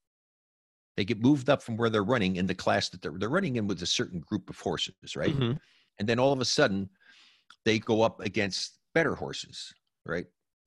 [SPEAKER 6] They get moved up from where they're running in the class that they're running in with a certain group of horses, right? Mm-hmm. And then all of a sudden, they go up against better horses, right?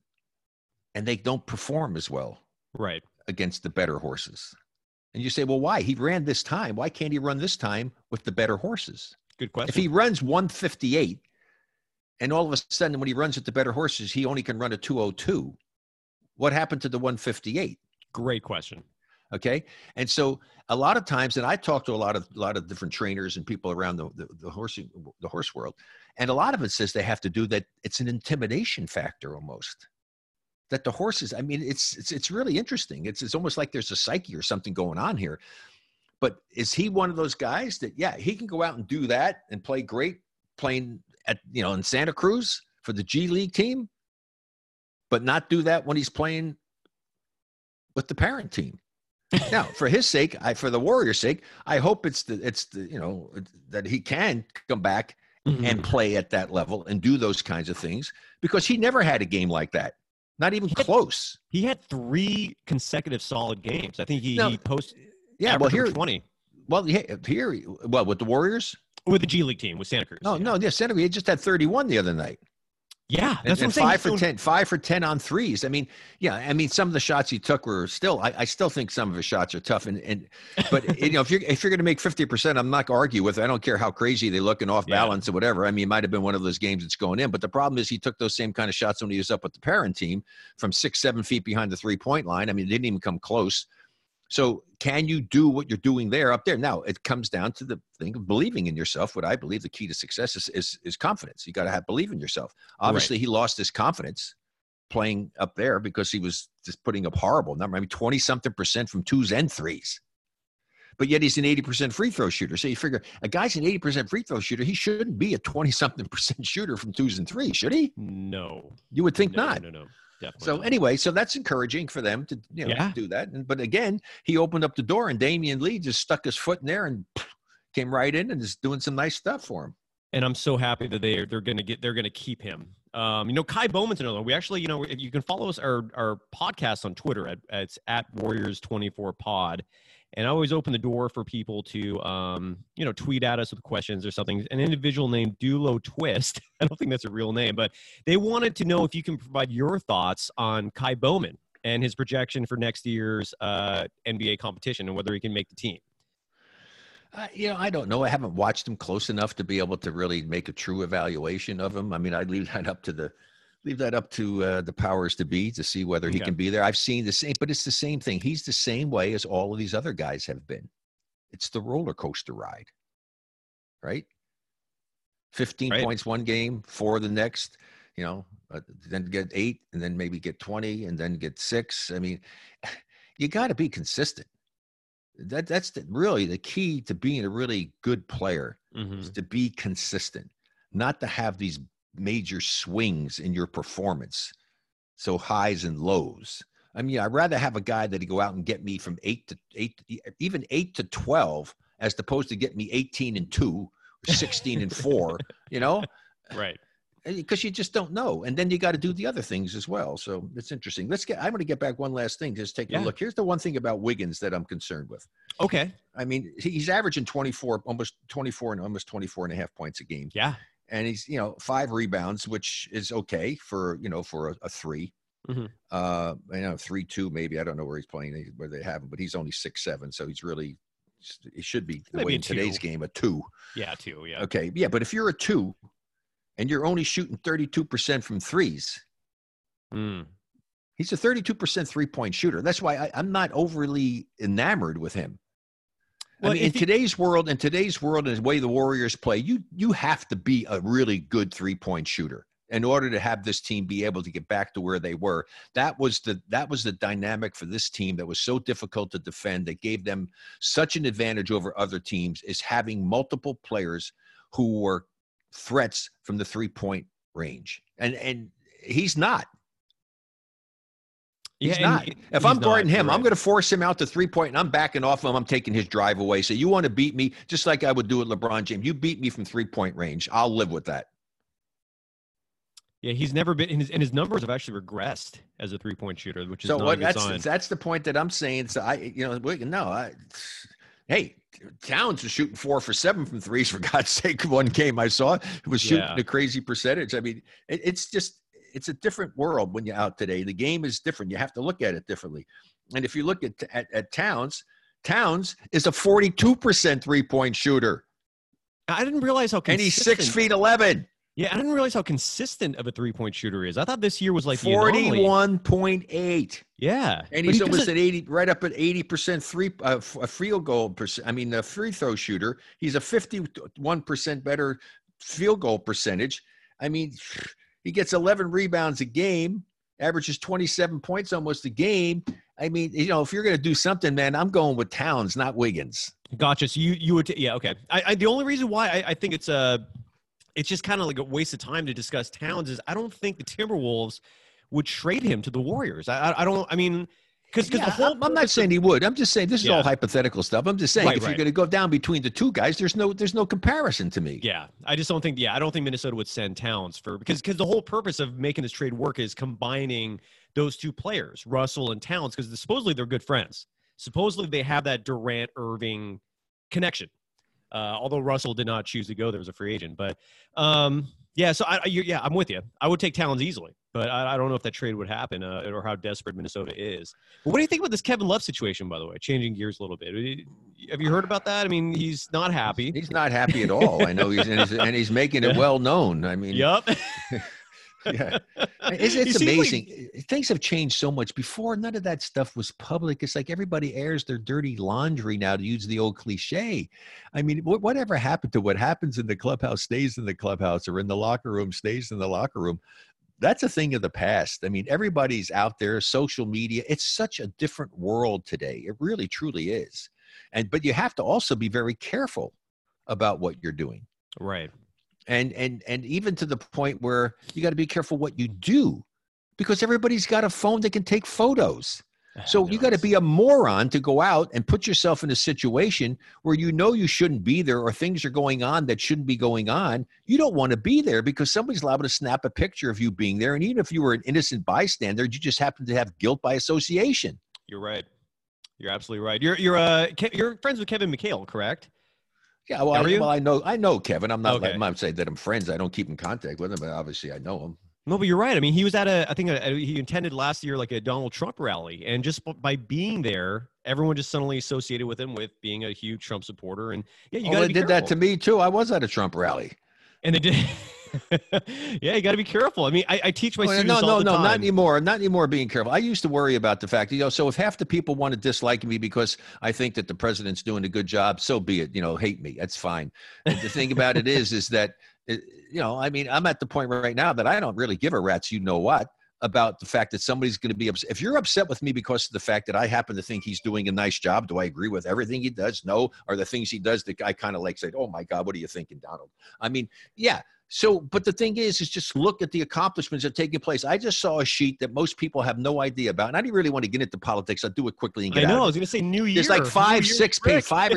[SPEAKER 6] And they don't perform as well,
[SPEAKER 3] right,
[SPEAKER 6] against the better horses. And you say, well, why? He ran this time. Why can't he run this time with the better horses?
[SPEAKER 3] Good question.
[SPEAKER 6] If he runs 158 And all of a sudden, when he runs at the better horses, he only can run a 202. What happened to the 158?
[SPEAKER 3] Great question.
[SPEAKER 6] Okay. And so a lot of times, and I talk to a lot of different trainers and people around the horse world, and a lot of it says they have to do that. It's an intimidation factor almost. That the horses, I mean, it's really interesting. It's almost like there's a psyche or something going on here. But is he one of those guys that, yeah, he can go out and do that and play great playing at, in Santa Cruz for the G League team, but not do that when he's playing with the parent team? Now, for his sake, for the Warriors' sake, I hope it's that he can come back and play at that level and do those kinds of things, because he never had a game like that. Not even close.
[SPEAKER 3] He had 3 consecutive solid games. I think he posted.
[SPEAKER 6] Yeah, well, here
[SPEAKER 3] 20.
[SPEAKER 6] Well, here, with the Warriors,
[SPEAKER 3] with the G League team with Santa Cruz.
[SPEAKER 6] No, Santa Cruz. He just had 31 the other night.
[SPEAKER 3] Yeah, that's
[SPEAKER 6] and
[SPEAKER 3] what I'm saying.
[SPEAKER 6] 5 for 10 on threes. I mean, some of the shots he took were still. I still think some of his shots are tough. But if you're going to make 50%, I'm not going to argue with it. I don't care how crazy they look and off balance or whatever. I mean, it might have been one of those games that's going in. But the problem is he took those same kind of shots when he was up with the parent team from 6-7 feet behind the 3-point line. I mean, it didn't even come close. So can you do what you're doing up there? Now, it comes down to the thing of believing in yourself. What I believe the key to success is confidence. You got to believe in yourself. Obviously, He lost his confidence playing up there because he was just putting up horrible number. I mean, 20-something% from 2s and 3s. But yet he's an 80% free throw shooter. So you figure a guy's an 80% free throw shooter. He shouldn't be a 20-something% shooter from 2s and 3s, should he?
[SPEAKER 3] No.
[SPEAKER 6] You would think not.
[SPEAKER 3] No. Definitely
[SPEAKER 6] so
[SPEAKER 3] not.
[SPEAKER 6] Anyway, so that's encouraging for them to do that. But again, he opened up the door, and Damian Lee just stuck his foot in there and came right in and is doing some nice stuff for him.
[SPEAKER 3] And I'm so happy that they're going to keep him. Ky Bowman's another one. We actually, you can follow us our podcast on Twitter it's at Warriors24pod. And I always open the door for people to, tweet at us with questions or something. An individual named Dulo Twist, I don't think that's a real name, but they wanted to know if you can provide your thoughts on Ky Bowman and his projection for next year's NBA competition and whether he can make the team.
[SPEAKER 6] I don't know. I haven't watched him close enough to be able to really make a true evaluation of him. I mean, I'd leave that up to the powers to be to see whether he can be there. I've seen the same, but it's the same thing. He's the same way as all of these other guys have been. It's the roller coaster ride, right? 15 points one game, 4 the next, then get 8 and then maybe get 20 and then get 6. I mean, you got to be consistent. That's really the key to being a really good player is to be consistent, not to have these major swings in your performance. So highs and lows. I mean, I'd rather have a guy that go out and get me from 8 to 12, as opposed to get me 18 and 2 or 16 and 4,
[SPEAKER 3] Right.
[SPEAKER 6] Because you just don't know. And then you got to do the other things as well. So it's interesting. I'm going to get back one last thing. Just take a look. Here's the one thing about Wiggins that I'm concerned with.
[SPEAKER 3] Okay.
[SPEAKER 6] I mean, he's averaging almost 24 and a half points a game.
[SPEAKER 3] Yeah.
[SPEAKER 6] And he's, 5 rebounds, which is okay for a 3. 3-2 maybe. I don't know where he's playing, where they have him, but he's only 6'7", so he should be the way in today's game a 2.
[SPEAKER 3] Yeah, 2. Yeah.
[SPEAKER 6] Okay. Yeah, but if you're a 2 and you're only shooting 32% from 3s, he's a 32% 3-point shooter. That's why I'm not overly enamored with him. Well, I mean, in today's world and the way the Warriors play, you have to be a really good 3-point shooter in order to have this team be able to get back to where they were. That was the dynamic for this team that was so difficult to defend, that gave them such an advantage over other teams, is having multiple players who were threats from the 3-point range. And he's not. He's not. If I'm guarding him, I'm going to force him out to 3-point, and I'm backing off him. I'm taking his drive away. So you want to beat me, just like I would do with LeBron James. You beat me from 3-point range. I'll live with that.
[SPEAKER 3] Yeah, he's never been, and his numbers have actually regressed as a 3-point shooter, which is not a good sign.
[SPEAKER 6] That's the point that I'm saying. So hey, Towns was shooting 4 for 7 from 3s, for God's sake. One game I saw, it was shooting a crazy percentage. I mean, it's a different world when you're out today. The game is different. You have to look at it differently. And if you look at Towns is a 42% 3-point shooter.
[SPEAKER 3] I didn't realize how consistent.
[SPEAKER 6] And he's 6'11".
[SPEAKER 3] Yeah, I didn't realize how consistent of a three-point shooter he is. I thought this year was like the anomaly.
[SPEAKER 6] 41.8.
[SPEAKER 3] Yeah.
[SPEAKER 6] And he's almost at 80, right up at 80% field goal percent. I mean, the free throw shooter. He's a 51% better field goal percentage. I mean, he gets 11 rebounds a game, averages 27 points almost a game. I mean, you know, if you're going to do something, man, I'm going with Towns, not Wiggins.
[SPEAKER 3] Gotcha. So you would, yeah, okay. The only reason why I think it's just kind of like a waste of time to discuss Towns is I don't think the Timberwolves would trade him to the Warriors. Because the whole
[SPEAKER 6] I'm not saying he would. I'm just saying this is all hypothetical stuff. I'm just saying if you're going to go down between the two guys, there's no comparison to me.
[SPEAKER 3] Yeah, I just don't think. Yeah, I don't think Minnesota would send Towns because the whole purpose of making this trade work is combining those two players, Russell and Towns, because supposedly they're good friends. Supposedly they have that Durant-Irving connection. Although Russell did not choose to go there as a free agent, but so I'm with you. I would take Towns easily, but I don't know if that trade would happen or how desperate Minnesota is. But what do you think about this Kevin Love situation, by the way? Changing gears a little bit. Have you heard about that? I mean, he's not happy.
[SPEAKER 6] He's not happy at all. I know he's making it well known. I mean,
[SPEAKER 3] yep.
[SPEAKER 6] Yeah, it's amazing. Things have changed so much. Before, none of that stuff was public. It's like everybody airs their dirty laundry now, to use the old cliche. I mean, whatever happened to what happens in the clubhouse stays in the clubhouse, or in the locker room stays in the locker room. That's a thing of the past. I mean, everybody's out there, social media. It's such a different world today. It really, truly is. But you have to also be very careful about what you're doing.
[SPEAKER 3] Right.
[SPEAKER 6] And even to the point where you got to be careful what you do, because everybody's got a phone that can take photos. So you got to be a moron to go out and put yourself in a situation where you know you shouldn't be there, or things are going on that shouldn't be going on. You don't want to be there because somebody's liable to snap a picture of you being there. And even if you were an innocent bystander, you just happen to have guilt by association.
[SPEAKER 3] You're right. You're absolutely right. You're friends with Kevin McHale, correct?
[SPEAKER 6] Yeah, well, I know Kevin. I'm not I'm not saying that I'm friends. I don't keep in contact with him, but obviously I know him.
[SPEAKER 3] No, but you're right. I mean, he was at he attended last year like a Donald Trump rally, and just by being there, everyone just suddenly associated with him with being a huge Trump supporter. And yeah, you got to be careful.
[SPEAKER 6] They did that to me too. I was at a Trump rally,
[SPEAKER 3] and they did. Yeah, you got to be careful. I mean, I teach my students all the time.
[SPEAKER 6] Not anymore. Not anymore being careful. I used to worry about the fact, so if half the people want to dislike me because I think that the president's doing a good job, so be it. Hate me. That's fine. But the thing about it is that, I mean, I'm at the point right now that I don't really give a rat's what about the fact that somebody's going to be upset. If you're upset with me because of the fact that I happen to think he's doing a nice job, do I agree with everything he does? No. Are the things he does that I kind of like say, oh my God, what are you thinking, Donald? I mean, yeah. So, but the thing is just look at the accomplishments that are taking place. I just saw a sheet that most people have no idea about, and I didn't really want to get into politics. I'll do it quickly and get out.
[SPEAKER 3] I know. I was going to say New Year.
[SPEAKER 6] There's like 5 or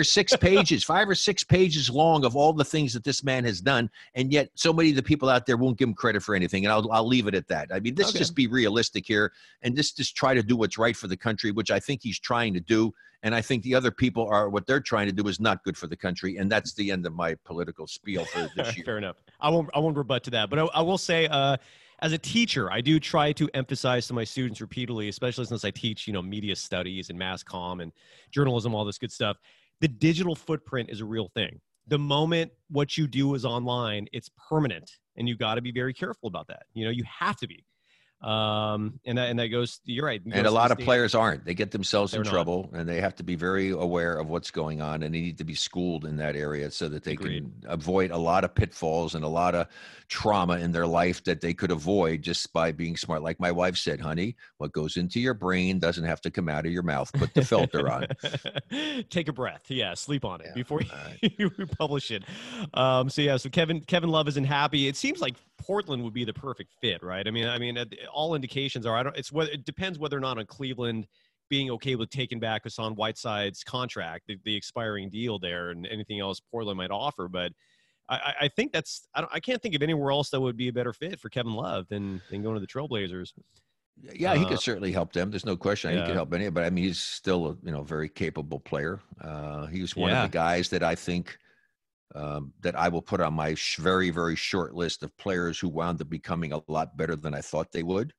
[SPEAKER 6] 6 pages long of all the things that this man has done, and yet so many of the people out there won't give him credit for anything. And I'll leave it at that. I mean, just be realistic here, and just try to do what's right for the country, which I think he's trying to do. And I think the other people what they're trying to do is not good for the country. And that's the end of my political spiel for this year.
[SPEAKER 3] Fair enough. I won't rebut to that. But I will say, as a teacher, I do try to emphasize to my students repeatedly, especially since I teach, media studies and mass comm and journalism, all this good stuff. The digital footprint is a real thing. The moment what you do is online, it's permanent. And you got to be very careful about that. You have to be. And that goes, you're right.
[SPEAKER 6] And a lot of players aren't. They get themselves in trouble, and they have to be very aware of what's going on, and they need to be schooled in that area so that they can avoid a lot of pitfalls and a lot of trauma in their life that they could avoid just by being smart. Like my wife said, honey, what goes into your brain doesn't have to come out of your mouth. Put the filter on.
[SPEAKER 3] Take a breath. Yeah. Sleep on it before you publish it. So Kevin Love isn't happy. It seems like Portland would be the perfect fit, right? I mean, all indications are, it depends whether or not on Cleveland being okay with taking back Hassan Whiteside's contract, the expiring deal there, and anything else Portland might offer. But I think I can't think of anywhere else that would be a better fit for Kevin Love than going to the Trailblazers.
[SPEAKER 6] Yeah, he could certainly help them. There's no question. He could help anybody. But I mean, he's still a very capable player. He's one of the guys that I think that I will put on my very, very short list of players who wound up becoming a lot better than I thought they would.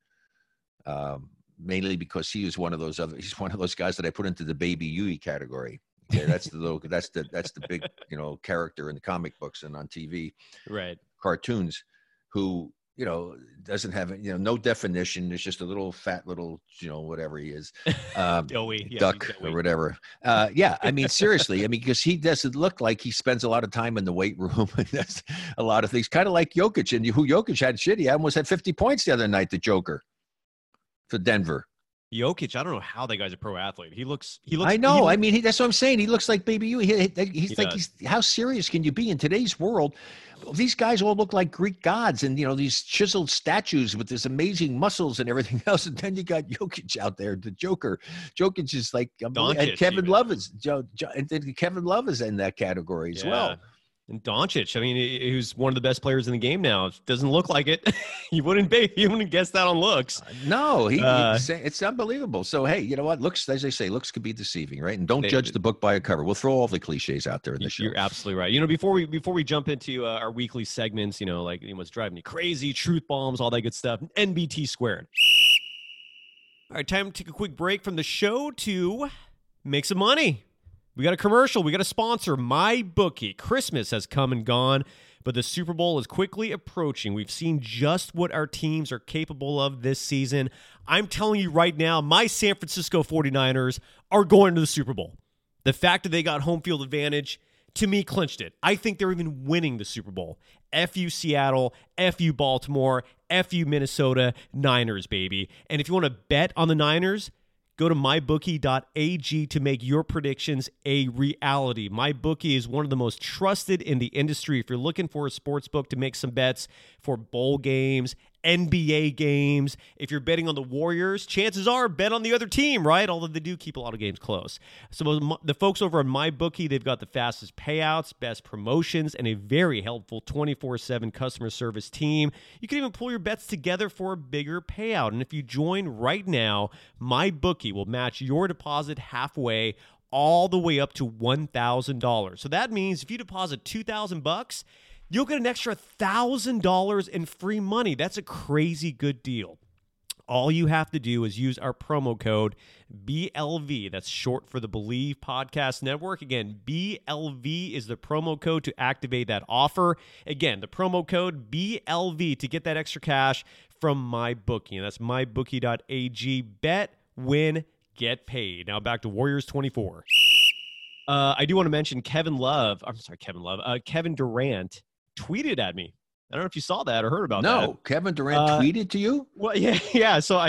[SPEAKER 6] Mainly because he's one of those guys that I put into the Baby Huey category. Okay, that's the big character in the comic books and on TV,
[SPEAKER 3] right?
[SPEAKER 6] Cartoons. who, doesn't have, no definition. It's just a little fat little, whatever he is,
[SPEAKER 3] Doughy,
[SPEAKER 6] duck or whatever. I mean, seriously, because he doesn't look like he spends a lot of time in the weight room. And that's a lot of things, kind of like Jokic. And who Jokic had shit. He almost had 50 points the other night, the Joker, for Denver.
[SPEAKER 3] Jokic, I don't know how that guy's a pro athlete. He looks.
[SPEAKER 6] I know. That's what I'm saying. He looks like baby you. He's how serious can you be in today's world? These guys all look like Greek gods, and these chiseled statues with this amazing muscles and everything else. And then you got Jokic out there, the Joker. Jokic is like, and Kevin Love is Kevin Love is in that category as well.
[SPEAKER 3] And Doncic, who's one of the best players in the game now. Doesn't look like it. You wouldn't guess that on looks.
[SPEAKER 6] No, it's unbelievable. So, hey, you know what? Looks, as they say, looks could be deceiving, right? And don't judge the book by a cover. We'll throw all the cliches out there in the show.
[SPEAKER 3] You're absolutely right. Before we jump into our weekly segments, like what's driving me crazy, truth bombs, all that good stuff, NBT squared. All right, time to take a quick break from the show to make some money. We got a commercial. We got a sponsor, MyBookie. Christmas has come and gone, but the Super Bowl is quickly approaching. We've seen just what our teams are capable of this season. I'm telling you right now, my San Francisco 49ers are going to the Super Bowl. The fact that they got home field advantage, to me, clinched it. I think they're even winning the Super Bowl. FU Seattle, FU Baltimore, FU Minnesota, Niners, baby. And if you want to bet on the Niners, go to mybookie.ag to make your predictions a reality. MyBookie is one of the most trusted in the industry. If you're looking for a sports book to make some bets for bowl games, NBA games, if you're betting on the Warriors, chances are bet on the other team, right? Although they do keep a lot of games close. So the folks over on MyBookie, they've got the fastest payouts, best promotions, and a very helpful 24/7 customer service team. You can even pull your bets together for a bigger payout. And if you join right now, MyBookie will match your deposit halfway, all the way up to $1,000. So that means if you deposit $2,000, you'll get an extra $1,000 in free money. That's a crazy good deal. All you have to do is use our promo code BLV. That's short for the Believe Podcast Network. Again, BLV is the promo code to activate that offer. Again, the promo code BLV to get that extra cash from MyBookie. And that's mybookie.ag. Bet, win, get paid. Now back to Warriors 24. I do want to mention Kevin Durant tweeted at me. I don't know if you saw that or heard about that.
[SPEAKER 6] No, Kevin Durant tweeted to you?
[SPEAKER 3] Well, yeah. So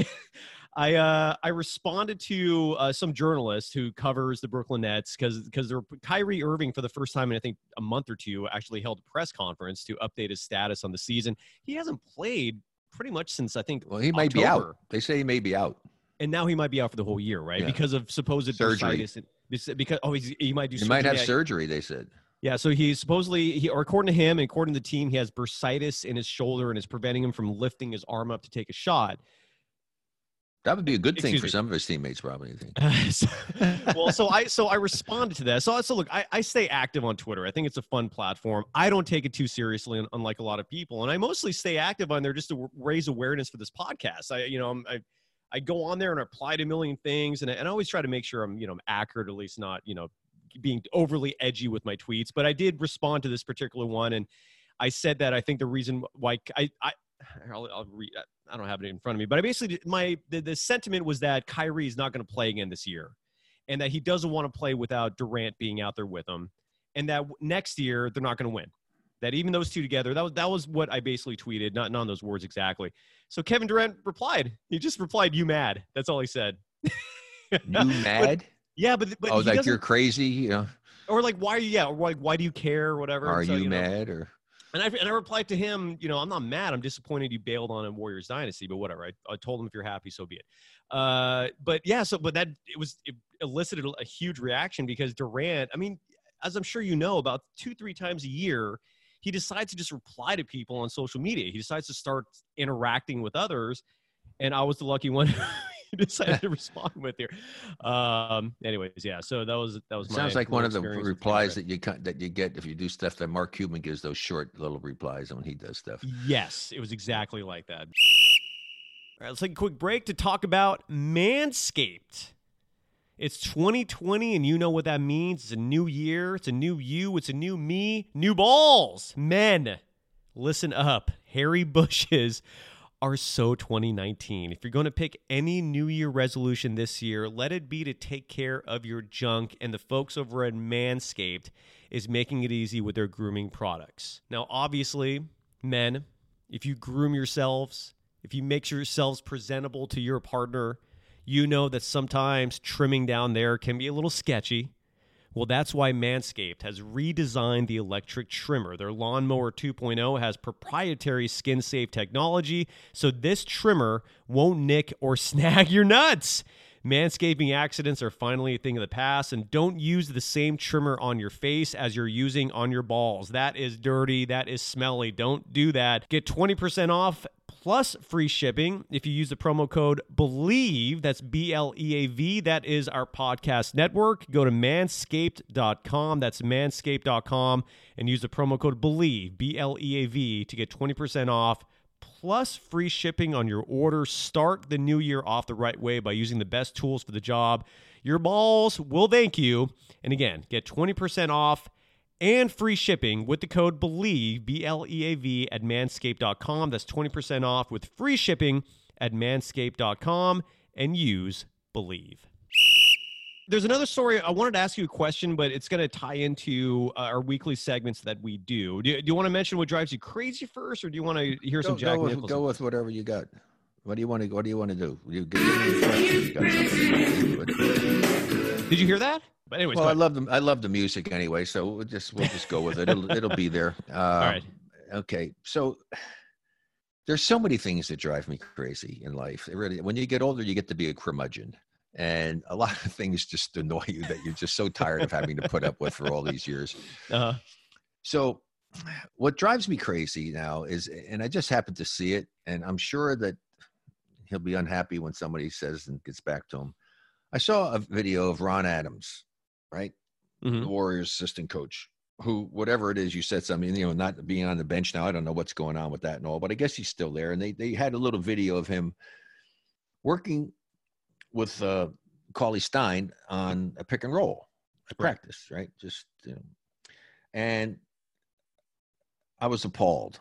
[SPEAKER 3] I responded to some journalist who covers the Brooklyn Nets because Kyrie Irving, for the first time in I think a month or two, actually held a press conference to update his status on the season. He hasn't played pretty much since I think
[SPEAKER 6] he might be out. They say he may be out.
[SPEAKER 3] And now he might be out for the whole year, right? Yeah. Because of supposed
[SPEAKER 6] surgery.
[SPEAKER 3] Because he might do.
[SPEAKER 6] He might have surgery. They said.
[SPEAKER 3] Yeah, so he's supposedly, or according to him and according to the team, he has bursitis in his shoulder and is preventing him from lifting his arm up to take a shot.
[SPEAKER 6] That would be a good thing for some of his teammates, probably. I think.
[SPEAKER 3] So I responded to that. So look, I stay active on Twitter. I think it's a fun platform. I don't take it too seriously, unlike a lot of people, and I mostly stay active on there just to raise awareness for this podcast. I go on there and reply to a million things, and I always try to make sure I'm accurate, at least not being overly edgy with my tweets. But I did respond to this particular one, and I said that I think the reason why I'll read. I don't have it in front of me, but I basically the sentiment was that Kyrie is not going to play again this year, and that he doesn't want to play without Durant being out there with him, and that next year they're not going to win. That even those two together, that was what I basically tweeted, not on those words exactly. So Kevin Durant replied. He just replied, "You mad?" That's all he said.
[SPEAKER 6] You mad?
[SPEAKER 3] But
[SPEAKER 6] like you're crazy,
[SPEAKER 3] or like why? Yeah, or like why do you care or whatever?
[SPEAKER 6] Are you mad or?
[SPEAKER 3] And I replied to him, I'm not mad. I'm disappointed you bailed on a Warriors dynasty, but whatever. I told him if you're happy, so be it. But it elicited a huge reaction because Durant, as I'm sure about 2-3 times a year, he decides to just reply to people on social media. He decides to start interacting with others, and I was the lucky one he decided to respond with here. Anyways, yeah. So that was
[SPEAKER 6] sounds like one of the replies that you get if you do stuff that Mark Cuban gives, those short little replies when he does stuff.
[SPEAKER 3] Yes, it was exactly like that. All right, let's take a quick break to talk about Manscaped. It's 2020, and you know what that means. It's a new year. It's a new you. It's a new me. New balls. Men, listen up. hairy bushes are so 2019. If you're going to pick any New Year resolution this year, let it be to take care of your junk, and the folks over at Manscaped is making it easy with their grooming products. Now, obviously, men, if you groom yourselves, if you make yourselves presentable to your partner, you know that sometimes trimming down there can be a little sketchy. Well, that's why Manscaped has redesigned the electric trimmer. Their Lawnmower 2.0 has proprietary skin-safe technology, so this trimmer won't nick or snag your nuts. Manscaping accidents are finally a thing of the past, and don't use the same trimmer on your face as you're using on your balls. That is dirty. That is smelly. Don't do that. Get 20% off plus free shipping if you use the promo code BELIEVE. That's BLEAV. That is our podcast network. Go to manscaped.com. That's manscaped.com and use the promo code BELIEVE, BLEAV, to get 20% off plus free shipping on your order. Start the new year off the right way by using the best tools for the job. Your balls will thank you. And again, get 20% off and free shipping with the code BELIEVE, BLEAV, at manscaped.com. That's 20% off with free shipping at manscaped.com, and use BELIEVE. There's another story. I wanted to ask you a question, but it's going to tie into our weekly segments that we do. Do you want to mention what drives you crazy first, or do you want to hear some Jack Nicholson?
[SPEAKER 6] Go with whatever you got. What do you want to do? You give me a question. You got something.
[SPEAKER 3] Did you hear that? But anyways,
[SPEAKER 6] well, I love the music anyway, so we'll just go with it. It'll be there.
[SPEAKER 3] All right.
[SPEAKER 6] Okay. So there's so many things that drive me crazy in life. Really, when you get older, you get to be a curmudgeon, and a lot of things just annoy you that you're just so tired of having to put up with for all these years.
[SPEAKER 3] Uh-huh.
[SPEAKER 6] So what drives me crazy now is, and I just happened to see it, and I'm sure that he'll be unhappy when somebody says and gets back to him. I saw a video of Ron Adams, right?
[SPEAKER 3] Mm-hmm.
[SPEAKER 6] The Warriors assistant coach, who, whatever it is, you said something, not being on the bench now. I don't know what's going on with that and all, but I guess he's still there. And they had a little video of him working with Cauley Stein on a pick and roll at practice, right? Just, and I was appalled.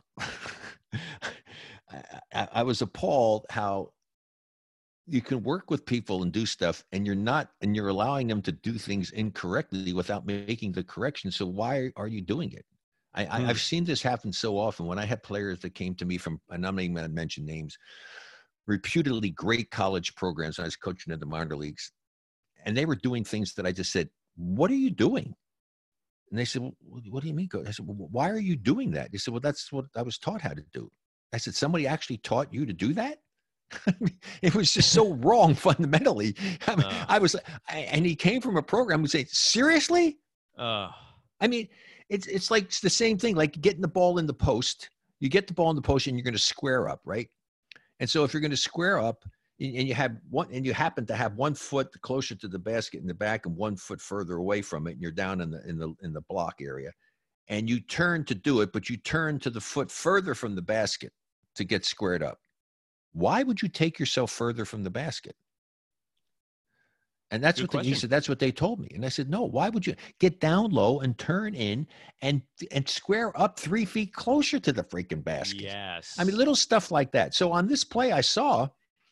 [SPEAKER 6] I was appalled how you can work with people and do stuff, and you're allowing them to do things incorrectly without making the correction. So why are you doing it? I've seen this happen so often when I had players that came to me from, and I'm not even going to mention names, reputedly great college programs. I was coaching in the minor leagues, and they were doing things that I just said, "What are you doing?" And they said, "Well, what do you mean, Coach?" I said, "Well, why are you doing that?" They said, "Well, that's what I was taught how to do." I said, "Somebody actually taught you to do that?" It was just so wrong fundamentally. And he came from a program who said, "Seriously?" I mean, it's like it's the same thing, like getting the ball in the post. You get the ball in the post and you're going to square up, right? And so if you're going to square up and you happen to have 1 foot closer to the basket in the back and 1 foot further away from it, and you're down in the block area, and you turn to do it, but you turn to the foot further from the basket to get squared up. Why would you take yourself further from the basket? And that's he said, that's what they told me. And I said, no, why would you get down low and turn in and square up 3 feet closer to the freaking basket?
[SPEAKER 3] Yes.
[SPEAKER 6] I mean, little stuff like that. So on this play, I saw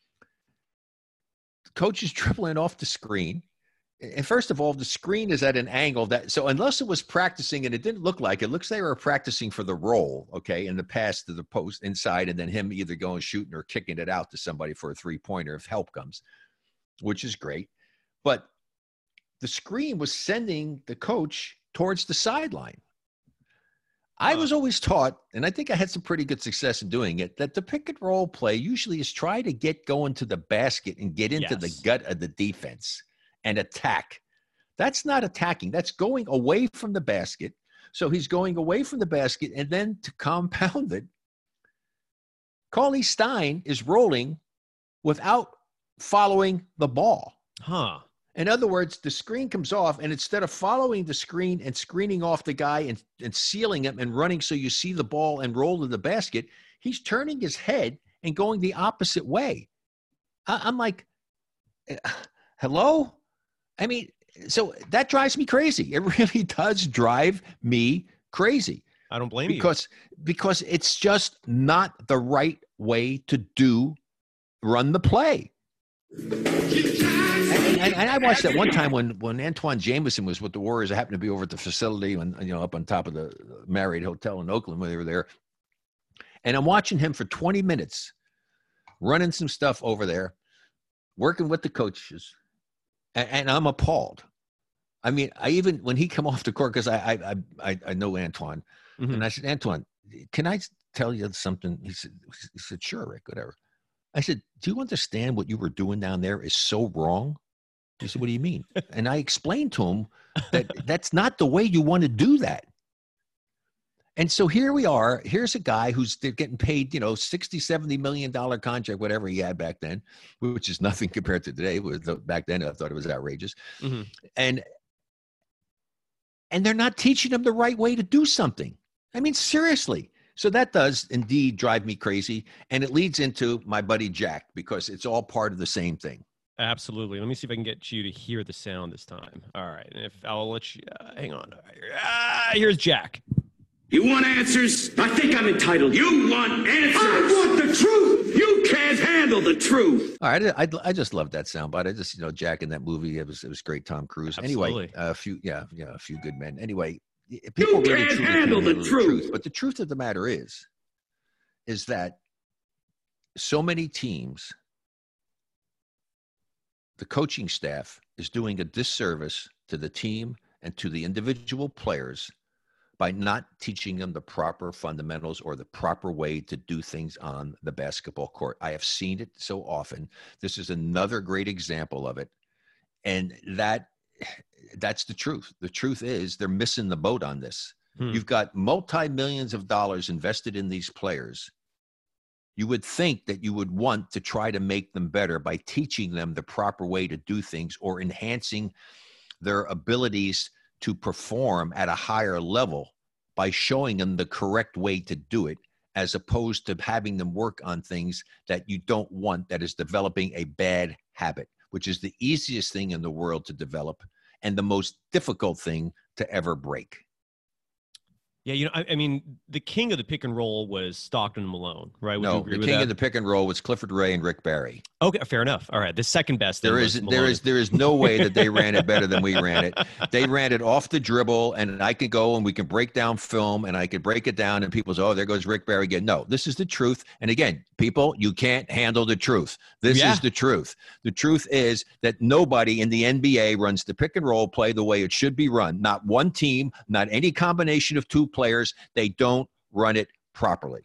[SPEAKER 6] the coach is dribbling off the screen. And first of all, the screen is at an angle so unless it was practicing, and it didn't look like it, looks like they were practicing for the roll, okay, in the pass to the post inside, and then him either going shooting or kicking it out to somebody for a 3-pointer if help comes, which is great. But the screen was sending the coach towards the sideline. I was always taught, and I think I had some pretty good success in doing it, that the pick and roll play usually is try to get going to the basket and get into the gut of the defense and attack. That's not attacking. That's going away from the basket. So he's going away from the basket, and then to compound it, Cauley Stein is rolling without following the ball. In other words, the screen comes off, and instead of following the screen and screening off the guy and sealing him and running so you see the ball and roll to the basket, he's turning his head and going the opposite way. I'm like, hello? I mean, so that drives me crazy. It really does drive me crazy.
[SPEAKER 3] I don't blame you.
[SPEAKER 6] Because it's just not the right way to run the play. And I watched that one time when Antoine Jameson was with the Warriors. I happened to be over at the facility and up on top of the Marriott Hotel in Oakland when they were there. And I'm watching him for 20 minutes, running some stuff over there, working with the coaches, and I'm appalled. I mean, when he come off the court, because I know Antoine, and I said, Antoine, can I tell you something? He said, sure, Rick, whatever. I said, do you understand what you were doing down there is so wrong? He said, what do you mean? And I explained to him that that's not the way you want to do that. And so here we are. Here's a guy who's getting paid, $60-70 million contract, whatever he had back then, which is nothing compared to today. Back then, I thought it was outrageous. Mm-hmm. And they're not teaching him the right way to do something. I mean, seriously. So that does indeed drive me crazy. And it leads into my buddy Jack, because it's all part of the same thing.
[SPEAKER 3] Absolutely. Let me see if I can get you to hear the sound this time. All right. And if I'll let you, hang on. Here's Jack.
[SPEAKER 7] You want answers? I think I'm entitled. You want answers? I want the truth. You can't handle the truth.
[SPEAKER 6] All right. I just love that soundbite. I just, Jack in that movie, it was great. Tom Cruise.
[SPEAKER 3] Absolutely.
[SPEAKER 6] Anyway, a few good men. Anyway, people really truly
[SPEAKER 7] handle the truth.
[SPEAKER 6] But the truth of the matter is that so many teams, the coaching staff is doing a disservice to the team and to the individual players by not teaching them the proper fundamentals or the proper way to do things on the basketball court. I have seen it so often. This is another great example of it. And that's the truth. The truth is they're missing the boat on this. You've got multi-millions of dollars invested in these players. You would think that you would want to try to make them better by teaching them the proper way to do things or enhancing their abilities to perform at a higher level by showing them the correct way to do it, as opposed to having them work on things that you don't want, that is developing a bad habit, which is the easiest thing in the world to develop and the most difficult thing to ever break.
[SPEAKER 3] Yeah, I mean, the king of the pick and roll was Stockton and Malone, right? Would
[SPEAKER 6] no,
[SPEAKER 3] you agree
[SPEAKER 6] the
[SPEAKER 3] with
[SPEAKER 6] king
[SPEAKER 3] that?
[SPEAKER 6] of the pick and roll was Clifford Ray and Rick Barry.
[SPEAKER 3] Okay, fair enough. All right, the second best.
[SPEAKER 6] There is no way that they ran it better than we ran it. They ran it off the dribble, and I could go and we can break down film, and I could break it down, and people say, "Oh, there goes Rick Barry again." No, this is the truth. And again, people, you can't handle the truth. This is the truth. The truth is that nobody in the NBA runs the pick and roll play the way it should be run. Not one team, not any combination of two players. They don't run it properly.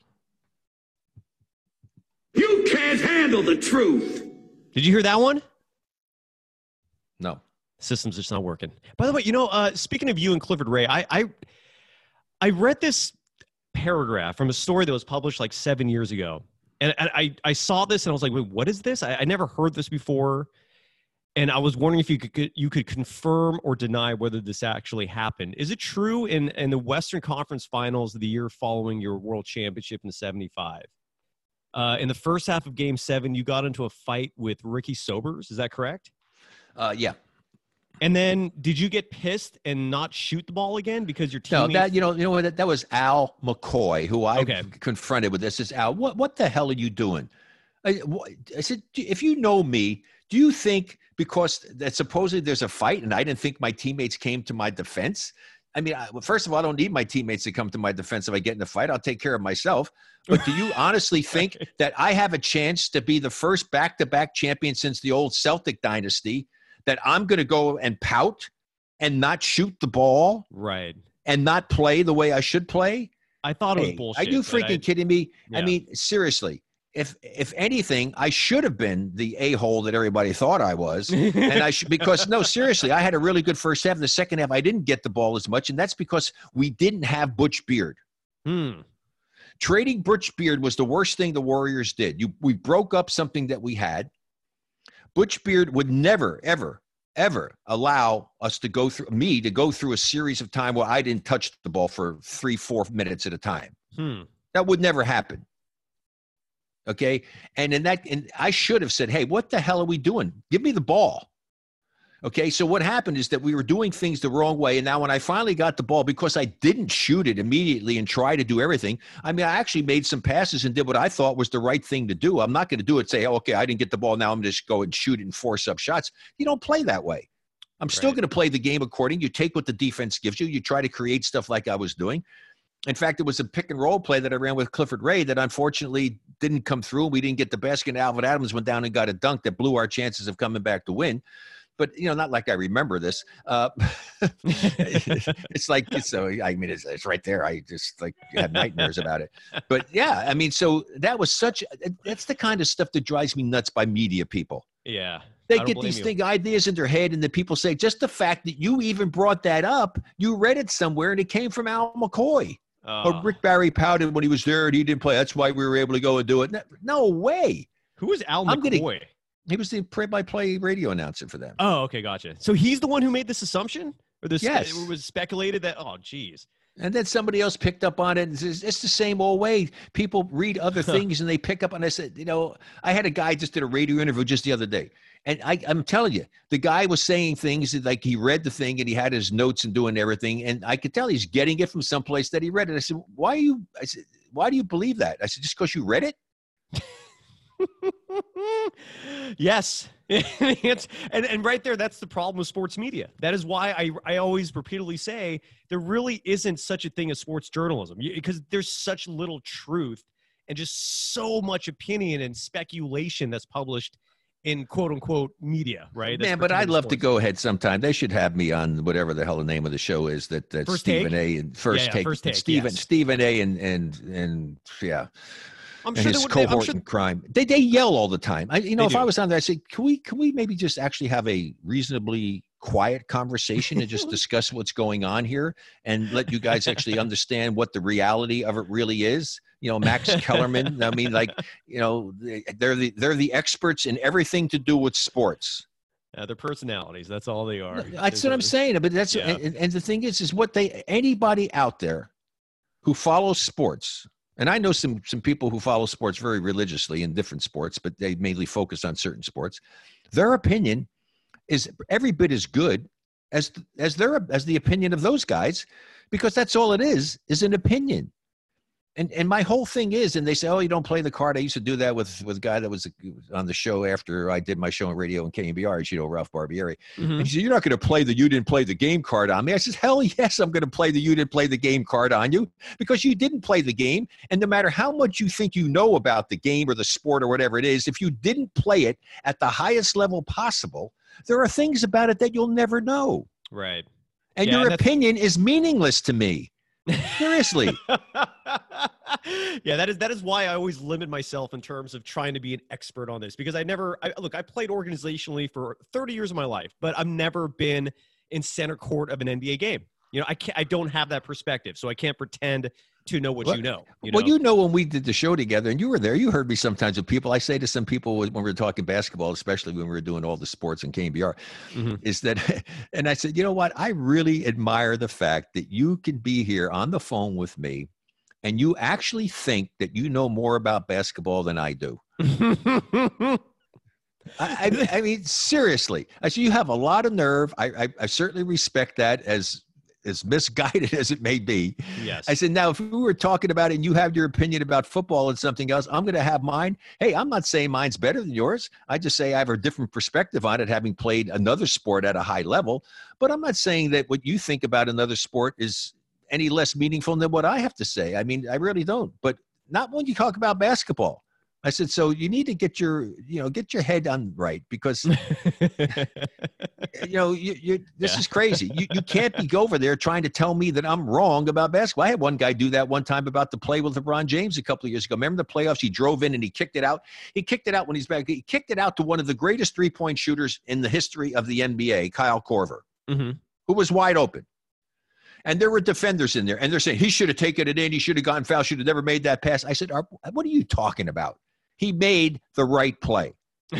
[SPEAKER 7] You can't handle the truth.
[SPEAKER 3] Did you hear that one?
[SPEAKER 6] No.
[SPEAKER 3] System's just not working. By the way, speaking of you and Clifford Ray, I read this paragraph from a story that was published like 7 years ago. And I saw this and I was like, wait, what is this? I never heard this before. And I was wondering if you could confirm or deny whether this actually happened. Is it true in the Western Conference Finals of the year following your World Championship in '75? In the first half of Game 7, you got into a fight with Ricky Sobers. Is that correct?
[SPEAKER 6] Yeah.
[SPEAKER 3] And then did you get pissed and not shoot the ball again because your team?
[SPEAKER 6] No, that was Al McCoy, who I confronted with this. Is Al, what the hell are you doing? I said, if you know me, do you think because that supposedly there's a fight and I didn't think my teammates came to my defense? I mean, first of all, I don't need my teammates to come to my defense if I get in a fight. I'll take care of myself. But do you honestly think that I have a chance to be the first back-to-back champion since the old Celtic dynasty, that I'm going to go and pout and not shoot the ball?
[SPEAKER 3] Right.
[SPEAKER 6] And not play the way I should play?
[SPEAKER 3] I thought it was bullshit.
[SPEAKER 6] Are you freaking kidding me?
[SPEAKER 3] Yeah.
[SPEAKER 6] I mean, seriously. If anything, I should have been the a-hole that everybody thought I was. And I should, because no, seriously, I had a really good first half. In the second half, I didn't get the ball as much. And that's because we didn't have Butch Beard. Trading Butch Beard was the worst thing the Warriors did. We broke up something that we had. Butch Beard would never, ever, ever allow us to go through a series of time where I didn't touch the ball for 3-4 minutes at a time. That would never happen. Okay. And I should have said, hey, what the hell are we doing? Give me the ball. Okay, so what happened is that we were doing things the wrong way. And now when I finally got the ball, because I didn't shoot it immediately and try to do everything, I mean, I actually made some passes and did what I thought was the right thing to do. I'm not going to do it, say, oh, okay, I didn't get the ball. Now I'm just go and shoot it and force up shots. You don't play that way. I'm still going to play the game according. You take what the defense gives you. You try to create stuff like I was doing. In fact, it was a pick and roll play that I ran with Clifford Ray that unfortunately didn't come through. We didn't get the basket. Alvin Adams went down and got a dunk that blew our chances of coming back to win. But, not like I remember this. It's like, I mean, it's right there. I just have nightmares about it. But yeah, I mean, so that's the kind of stuff that drives me nuts by media people.
[SPEAKER 3] Yeah.
[SPEAKER 6] They get these ideas in their head, and the people say, just the fact that you even brought that up, you read it somewhere, and it came from Al McCoy. Or Rick Barry pouted when he was there and he didn't play. That's why we were able to go and do it. No way.
[SPEAKER 3] Who is Al McCoy?
[SPEAKER 6] He was the play-by-play radio announcer for them.
[SPEAKER 3] Oh, okay, gotcha. So he's the one who made this assumption? Or this?
[SPEAKER 6] Yes.
[SPEAKER 3] It was speculated that, oh, geez.
[SPEAKER 6] And then somebody else picked up on it. It's the same old way. People read other things and they pick up on it. I said, I had a guy just did a radio interview just the other day. And I'm telling you, the guy was saying things like he read the thing and he had his notes and doing everything. And I could tell he's getting it from someplace that he read it. I said, why do you believe that? I said, just because you read it?
[SPEAKER 3] Yes. and right there, that's the problem with sports media. That is why I always repeatedly say there really isn't such a thing as sports journalism, because there's such little truth and just so much opinion and speculation that's published in quote unquote media, right?
[SPEAKER 6] Man, but I'd love to go ahead sometime. They should have me on whatever the hell the name of the show is that
[SPEAKER 3] First
[SPEAKER 6] Stephen
[SPEAKER 3] Take?
[SPEAKER 6] A. and First Take.
[SPEAKER 3] Stephen,
[SPEAKER 6] yes. Stephen A. and yeah.
[SPEAKER 3] I'm
[SPEAKER 6] and
[SPEAKER 3] sure
[SPEAKER 6] his cohort in crime. They yell all the time. If
[SPEAKER 3] do.
[SPEAKER 6] I was on there, I'd say, can we maybe just actually have a reasonably quiet conversation and just discuss what's going on here and let you guys actually understand what the reality of it really is? Max Kellerman. I mean, they're the experts in everything to do with sports.
[SPEAKER 3] Their personalities. That's all they are.
[SPEAKER 6] That's what I'm saying. But that's and the thing is anybody out there who follows sports. And I know some people who follow sports very religiously in different sports, but they mainly focus on certain sports. Their opinion is every bit as good as the opinion of those guys, because that's all it is an opinion. And my whole thing is, and they say, oh, you don't play the card. I used to do that with a guy that was on the show after I did my show on radio and KMBR, Ralph Barbieri. Mm-hmm. And he said, you're not going to play you didn't play the game card on me. I said, hell yes, I'm going to play you didn't play the game card on you, because you didn't play the game. And no matter how much you think you know about the game or the sport or whatever it is, if you didn't play it at the highest level possible, there are things about it that you'll never know.
[SPEAKER 3] Right.
[SPEAKER 6] And your opinion is meaningless to me. Seriously.
[SPEAKER 3] Yeah, that is why I always limit myself in terms of trying to be an expert on this, because I played organizationally for 30 years of my life, but I've never been in center court of an NBA game. I don't have that perspective, so I can't pretend to know what you know.
[SPEAKER 6] When we did the show together and you were there, you heard me sometimes with people. I say to some people when we were talking basketball, especially when we were doing all the sports in KMBR, is that, and I said, you know what? I really admire the fact that you can be here on the phone with me and you actually think that you know more about basketball than I do. I mean, seriously. I said, you have a lot of nerve. I certainly respect that as misguided as it may be.
[SPEAKER 3] Yes.
[SPEAKER 6] I said, now, if we were talking about it and you have your opinion about football and something else, I'm going to have mine. Hey, I'm not saying mine's better than yours. I just say I have a different perspective on it, having played another sport at a high level. But I'm not saying that what you think about another sport is any less meaningful than what I have to say. I mean, I really don't. But not when you talk about basketball. I said, so you need to get your head on right, because, this is crazy. You can't be over there trying to tell me that I'm wrong about basketball. I had one guy do that one time about the play with LeBron James a couple of years ago. Remember the playoffs? He drove in and he kicked it out. He kicked it out when he's back. He kicked it out to one of the greatest three-point shooters in the history of the NBA, Kyle Korver, who was wide open. And there were defenders in there, and they're saying he should have taken it in. He should have gotten fouled. Should have never made that pass. I said, what are you talking about? He made the right play.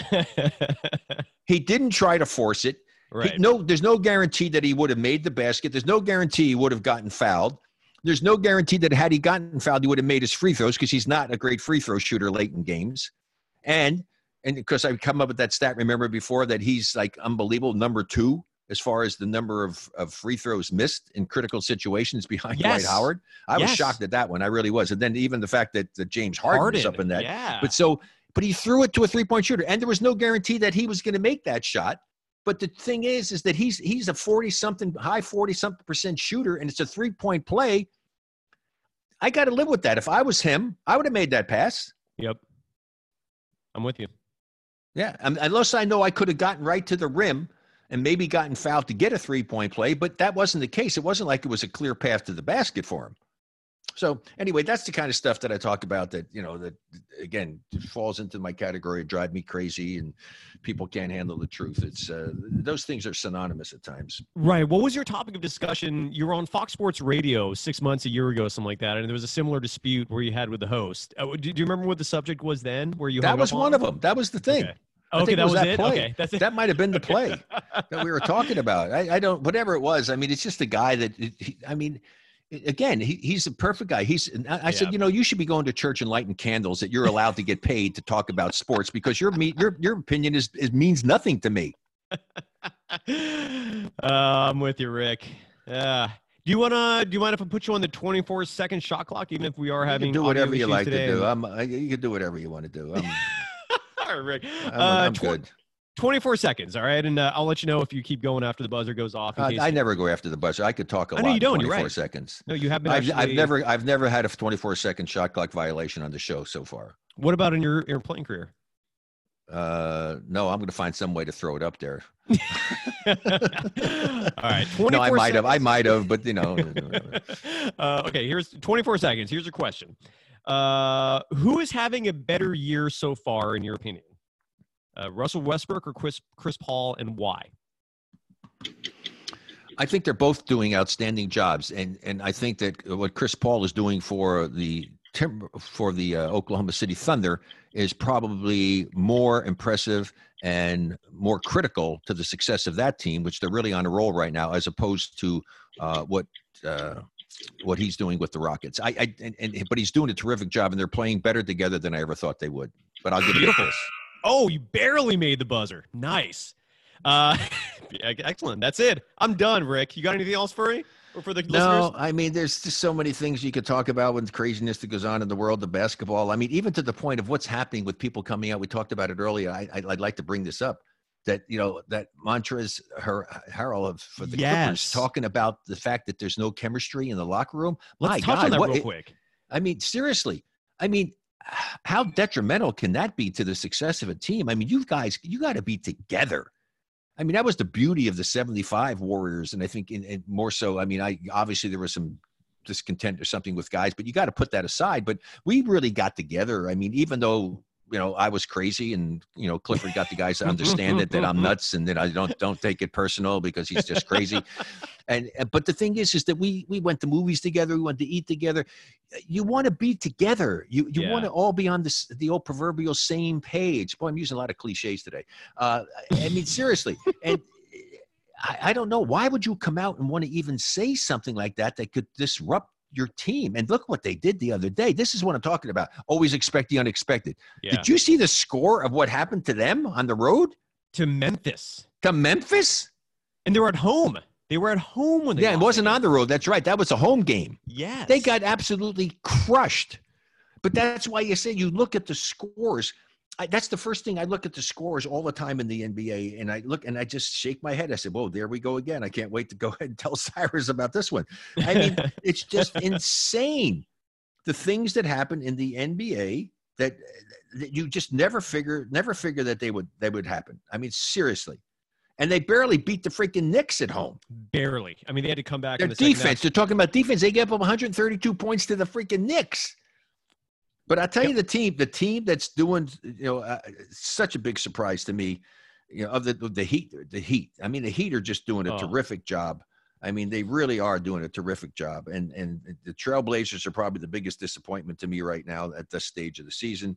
[SPEAKER 6] He didn't try to force it.
[SPEAKER 3] Right.
[SPEAKER 6] There's no guarantee that he would have made the basket. There's no guarantee he would have gotten fouled. There's no guarantee that had he gotten fouled, he would have made his free throws, because he's not a great free throw shooter late in games. And And because I come up with that stat, remember before, that he's like unbelievable, number 2 as far as the number of free throws missed in critical situations behind Dwight Howard. I was shocked at that one. I really was. And then even the fact that James Harden was up in that.
[SPEAKER 3] Yeah.
[SPEAKER 6] But he threw it to a 3-point shooter, and there was no guarantee that he was going to make that shot. But the thing is that he's a 40-something, high 40-something % shooter, and it's a 3-point play. I got to live with that. If I was him, I would have made that pass.
[SPEAKER 3] Yep. I'm with you.
[SPEAKER 6] Yeah. Unless I know I could have gotten right to the rim and maybe gotten fouled to get a 3-point play, but that wasn't the case. It wasn't like it was a clear path to the basket for him. So anyway, that's the kind of stuff that I talk about that, that again, falls into my category of drive me crazy and people can't handle the truth. It's those things are synonymous at times.
[SPEAKER 3] Right. What was your topic of discussion? You were on Fox Sports Radio 6 months, a year ago, something like that. And there was a similar dispute where you had with the host. Do you remember what the subject was then? Where you
[SPEAKER 6] That was one of them. That was the thing.
[SPEAKER 3] Okay. Okay, that was it.
[SPEAKER 6] Play.
[SPEAKER 3] Okay, that's it.
[SPEAKER 6] That might have been the play that we were talking about. I don't, whatever it was. I mean, it's just a guy that, again, he's a perfect guy. I said, you should be going to church and lighting candles that you're allowed to get paid to talk about sports because your opinion means nothing to me.
[SPEAKER 3] I'm with you, Rick. Do you mind if I put you on the 24-second shot clock, even if we are having
[SPEAKER 6] do whatever you like
[SPEAKER 3] today?
[SPEAKER 6] to do. You can do whatever you want to do.
[SPEAKER 3] All right, Rick.
[SPEAKER 6] I'm good.
[SPEAKER 3] 24 seconds, all right? And I'll let you know if you keep going after the buzzer goes off.
[SPEAKER 6] I never go after the buzzer. I could talk a lot.
[SPEAKER 3] No, you don't.
[SPEAKER 6] 24
[SPEAKER 3] You're right.
[SPEAKER 6] seconds.
[SPEAKER 3] No, you haven't.
[SPEAKER 6] I've never had a 24-second shot clock violation on the show so far.
[SPEAKER 3] What about in your playing career?
[SPEAKER 6] No, I'm going to find some way to throw it up there.
[SPEAKER 3] All right.
[SPEAKER 6] No, I might have, but
[SPEAKER 3] okay, here's 24 seconds. Here's your question. Who is having a better year so far, in your opinion? Russell Westbrook or Chris Paul, and why?
[SPEAKER 6] I think they're both doing outstanding jobs, and I think that what Chris Paul is doing for the Oklahoma City Thunder is probably more impressive and more critical to the success of that team, which they're really on a roll right now, as opposed to what he's doing with the Rockets. But he's doing a terrific job, and they're playing better together than I ever thought they would. But I'll give you this.
[SPEAKER 3] Oh, you barely made the buzzer. Nice. Excellent. That's it. I'm done, Rick. You got anything else for me? Or for the listeners?
[SPEAKER 6] No, I mean, there's just so many things you could talk about with the craziness that goes on in the world of basketball. I mean, even to the point of what's happening with people coming out. We talked about it earlier. I'd like to bring this up. That, that Montrezl Harrell for the Clippers talking about the fact that there's no chemistry in the locker room.
[SPEAKER 3] Let's touch on that real quick.
[SPEAKER 6] I mean, seriously. I mean, how detrimental can that be to the success of a team? I mean, you got to be together. I mean, that was the beauty of the 75 Warriors. And I think in more so, I mean, obviously there was some discontent or something with guys, but you got to put that aside. But we really got together. I mean, even though, I was crazy and, Clifford got the guys to understand that I'm nuts and that I don't take it personal because he's just crazy. But the thing is that we went to movies together. We went to eat together. You want to be together. You want to all be on the old proverbial same page. Boy, I'm using a lot of cliches today. I mean, seriously. And I don't know. Why would you come out and want to even say something like that could disrupt your team? And look what they did the other day. This is what I'm talking about. Always expect the unexpected. Yeah. Did you see the score of what happened to them on the road?
[SPEAKER 3] To Memphis.
[SPEAKER 6] And
[SPEAKER 3] they were at home. They were at home when they
[SPEAKER 6] it wasn't on the road. That's right. That was a home game.
[SPEAKER 3] Yes.
[SPEAKER 6] They got absolutely crushed. But that's why you say you look at the scores. That's the first thing. I look at the scores all the time in the NBA, and I look and I just shake my head. I said, whoa, there we go again. I can't wait to go ahead and tell Cyrus about this one. I mean, it's just insane. The things that happen in the NBA that you just never figure that they would happen. I mean, seriously. And they barely beat the freaking Knicks at home.
[SPEAKER 3] Barely. I mean, they had to come back.
[SPEAKER 6] Their defense. They're talking about defense. They gave up 132 points to the freaking Knicks. But I tell you, the team that's doing, such a big surprise to me, of the Heat. I mean, the Heat are just doing a terrific job. I mean, they really are doing a terrific job. And the Trailblazers are probably the biggest disappointment to me right now at this stage of the season.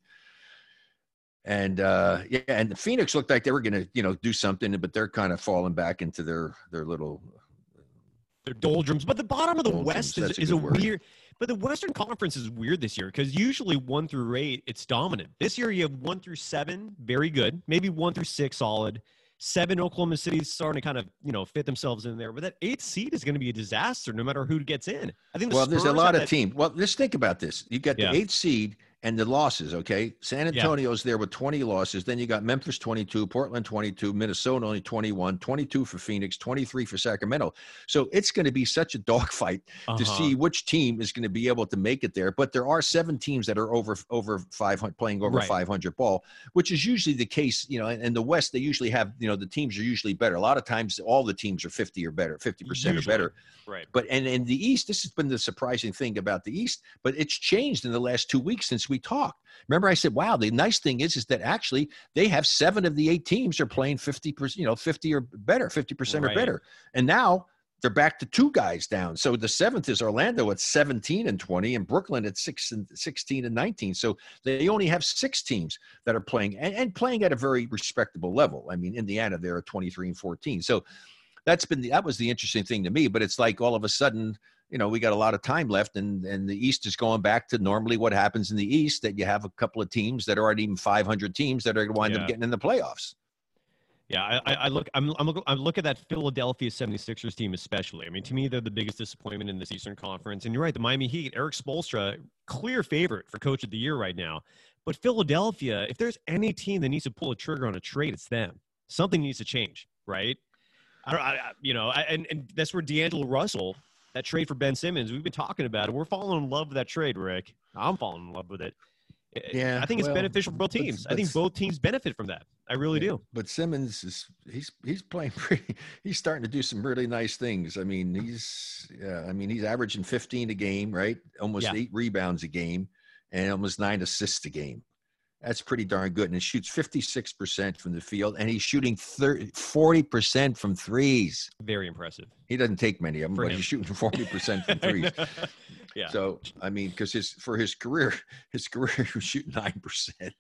[SPEAKER 6] And and the Phoenix looked like they were going to, do something, but they're kind of falling back into their little
[SPEAKER 3] They're doldrums. But the bottom of the West is a weird. But the Western Conference is weird this year because usually 1 through 8, it's dominant. This year you have 1 through 7, very good. Maybe 1 through 6, solid. 7, Oklahoma City's starting to kind of, fit themselves in there. But that 8th seed is going to be a disaster no matter who gets in. I think
[SPEAKER 6] there's a lot of teams. Well, let's think about this. You got the 8th seed and the losses, okay? San Antonio's there with 20 losses. Then you got Memphis 22, Portland 22, Minnesota only 21, 22 for Phoenix, 23 for Sacramento. So it's going to be such a dogfight to see which team is going to be able to make it there. But there are 7 teams that are over 500, playing over 500 ball, which is usually the case. In the West, they usually have, the teams are usually better. A lot of times, all the teams are 50 or better, 50% or better.
[SPEAKER 3] Right.
[SPEAKER 6] But and in the East, this has been the surprising thing about the East, but it's changed in the last 2 weeks since we talked. Remember, I said, wow, the nice thing is that actually they have 7 of the 8 teams are playing 50%, 50 or better, 50% or better. And now they're back to 2 guys down. So the 7th is Orlando at 17-20 and Brooklyn at 16-19. So they only have 6 teams that are playing and playing at a very respectable level. I mean, Indiana, they're at 23-14. So that was the interesting thing to me, but it's like all of a sudden, we got a lot of time left and the East is going back to normally what happens in the East, that you have a couple of teams that aren't even 500 teams that are going to wind up getting in the playoffs.
[SPEAKER 3] Yeah, I'm looking at that Philadelphia 76ers team especially. I mean, to me, they're the biggest disappointment in this Eastern Conference. And you're right, the Miami Heat, Eric Spoelstra, clear favorite for Coach of the Year right now. But Philadelphia, if there's any team that needs to pull a trigger on a trade, it's them. Something needs to change, right? And that's where D'Angelo Russell, that trade for Ben Simmons, we've been talking about it. We're falling in love with that trade, Rick. I'm falling in love with it. Yeah, I think it's beneficial for both teams. I think both teams benefit from that. I really do.
[SPEAKER 6] But Simmons he's playing pretty. He's starting to do some really nice things. I mean, he's averaging 15 a game, right? Almost 8 rebounds a game, and almost 9 assists a game. That's pretty darn good. And he shoots 56% from the field, and he's shooting 40% from threes.
[SPEAKER 3] Very impressive.
[SPEAKER 6] He doesn't take many of them, but he's shooting 40% from threes.
[SPEAKER 3] Yeah.
[SPEAKER 6] So, I mean, because his career, he was shooting 9%.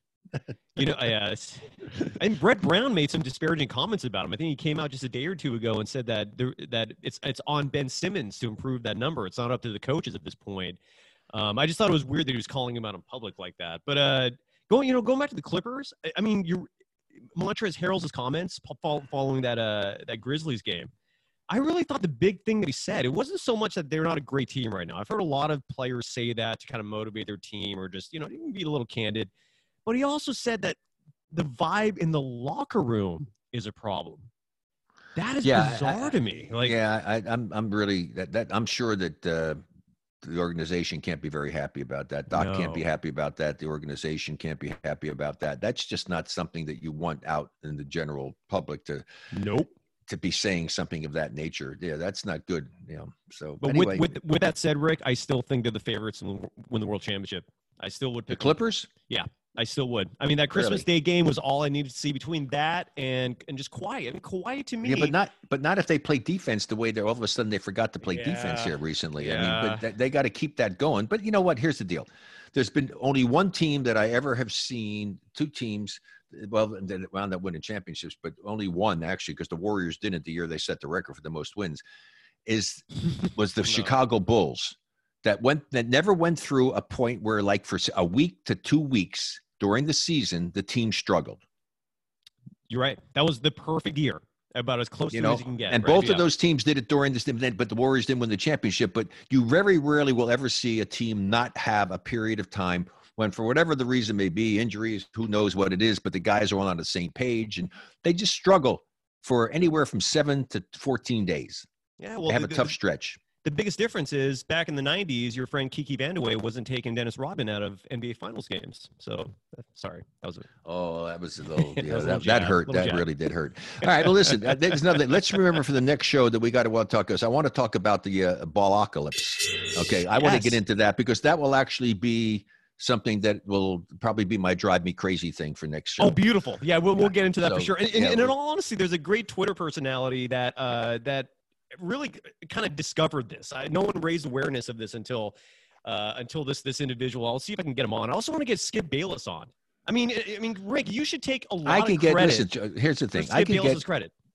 [SPEAKER 3] And Brett Brown made some disparaging comments about him. I think he came out just a day or 2 ago and said that it's on Ben Simmons to improve that number. It's not up to the coaches at this point. I just thought it was weird that he was calling him out in public like that. But going back to the Clippers, I mean, Montrezl Harrell's comments following that Grizzlies game. I really thought the big thing that he said, it wasn't so much that they're not a great team right now. I've heard a lot of players say that to kind of motivate their team or just, even be a little candid. But he also said that the vibe in the locker room is a problem. That is bizarre to me.
[SPEAKER 6] I'm really I'm sure that the organization can't be very happy about that. Doc can't be happy about that. The organization can't be happy about that. That's just not something that you want out in the general public to be saying something of that nature. Yeah, that's not good. So,
[SPEAKER 3] but
[SPEAKER 6] anyway,
[SPEAKER 3] with that said, Rick, I still think they're the favorites and win the World Championship. I still would pick
[SPEAKER 6] the Clippers.
[SPEAKER 3] Yeah, I still would. I mean, that Christmas Day game was all I needed to see between that and just quiet. I mean, quiet to me.
[SPEAKER 6] Yeah, but not if they play defense the way they're all of a sudden they forgot to play defense here recently. Yeah. I mean, but they got to keep that going. But you know what? Here's the deal. There's been only one team that I ever have seen, 2 teams, well, that wound up winning championships, but only one actually, because the Warriors didn't the year they set the record for the most wins, was the Chicago Bulls. That never went through a point where, like, for a week to 2 weeks during the season, the team struggled.
[SPEAKER 3] You're right. That was the perfect year, about as close to as you can get.
[SPEAKER 6] And both of those teams did it during this, but the Warriors didn't win the championship. But you very rarely will ever see a team not have a period of time when, for whatever the reason may be, injuries, who knows what it is, but the guys are all on the same page, and they just struggle for anywhere from 7 to 14 days. Yeah, well, they have a tough stretch.
[SPEAKER 3] The biggest difference is back in the 90s, your friend Kiki Vandeweghe wasn't taking Dennis Rodman out of NBA Finals games. So, sorry. That was
[SPEAKER 6] a little, that hurt. That really did hurt. All right. Well, listen, there's nothing. Let's remember for the next show that we got to talk about. I want to talk about the Ballocalypse. Okay. I want to get into that because that will actually be something that will probably be my drive me crazy thing for next show.
[SPEAKER 3] Oh, beautiful. Yeah. We'll get into that for sure. And in all honesty, there's a great Twitter personality that really kind of discovered this. No one raised awareness of this until this individual. I'll see if I can get him on. I also want to get Skip Bayless on. I mean, Rick, you should take a lot of credit.
[SPEAKER 6] Listen, here's the thing.
[SPEAKER 3] Skip Bayless's credit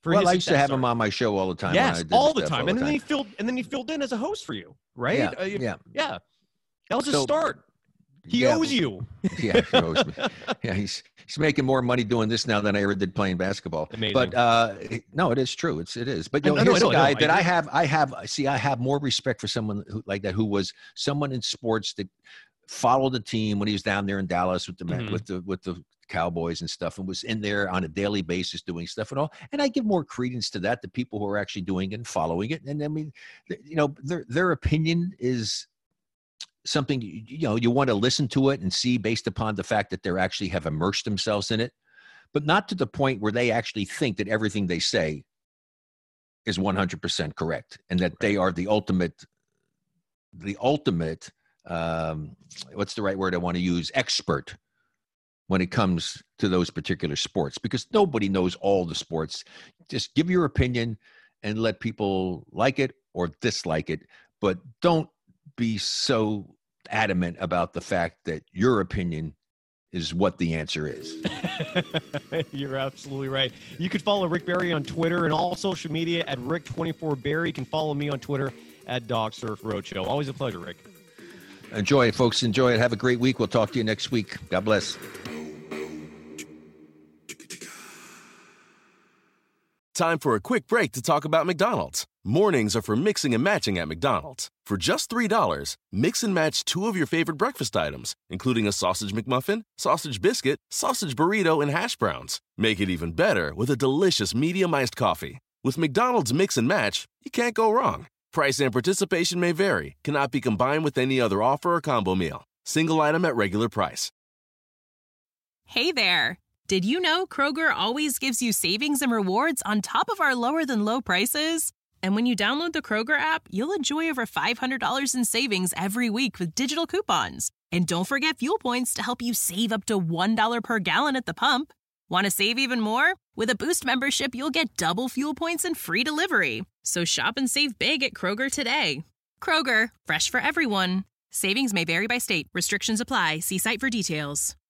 [SPEAKER 3] for his
[SPEAKER 6] I used to
[SPEAKER 3] success
[SPEAKER 6] have
[SPEAKER 3] story.
[SPEAKER 6] him on my show all the time.
[SPEAKER 3] Yes, all the
[SPEAKER 6] stuff
[SPEAKER 3] time.
[SPEAKER 6] all
[SPEAKER 3] And
[SPEAKER 6] the
[SPEAKER 3] then he filled in as a host for you, right?
[SPEAKER 6] Yeah.
[SPEAKER 3] Yeah. That was a
[SPEAKER 6] So-
[SPEAKER 3] start. He owes you.
[SPEAKER 6] Yeah, he owes me. Yeah, he's making more money doing this now than I ever did playing basketball.
[SPEAKER 3] Amazing.
[SPEAKER 6] But no, it is true. It is. But
[SPEAKER 3] I know,
[SPEAKER 6] here's
[SPEAKER 3] I know,
[SPEAKER 6] a guy
[SPEAKER 3] I
[SPEAKER 6] that
[SPEAKER 3] agree.
[SPEAKER 6] I have more respect for someone like that, who was someone in sports that followed the team when he was down there in Dallas with the
[SPEAKER 3] Mm-hmm.
[SPEAKER 6] with the Cowboys and stuff, and was in there on a daily basis doing stuff and all. And I give more credence to that, the people who are actually doing it and following it. And I mean, their opinion is something, you want to listen to it and see based upon the fact that they actually have immersed themselves in it, but not to the point where they actually think that everything they say is 100% correct and that they are the ultimate, what's the right word I want to use, expert when it comes to those particular sports, because nobody knows all the sports. Just give your opinion and let people like it or dislike it, but don't be so adamant about the fact that your opinion is what the answer is.
[SPEAKER 3] You're absolutely right. You can follow Rick Barry on Twitter and all social media at Rick24Barry. You can follow me on Twitter at Dog Surf Roadshow. Always a pleasure, Rick.
[SPEAKER 6] Enjoy it, folks. Enjoy it. Have a great week. We'll talk to you next week. God bless.
[SPEAKER 1] Time for a quick break to talk about McDonald's. Mornings are for mixing and matching at McDonald's. For just $3, mix and match 2 of your favorite breakfast items, including a sausage McMuffin, sausage biscuit, sausage burrito, and hash browns. Make it even better with a delicious medium iced coffee. With McDonald's Mix and Match, you can't go wrong. Price and participation may vary. Cannot be combined with any other offer or combo meal. Single item at regular price.
[SPEAKER 8] Hey there. Did you know Kroger always gives you savings and rewards on top of our lower-than-low prices? And when you download the Kroger app, you'll enjoy over $500 in savings every week with digital coupons. And don't forget fuel points to help you save up to $1 per gallon at the pump. Want to save even more? With a Boost membership, you'll get double fuel points and free delivery. So shop and save big at Kroger today. Kroger, fresh for everyone. Savings may vary by state. Restrictions apply. See site for details.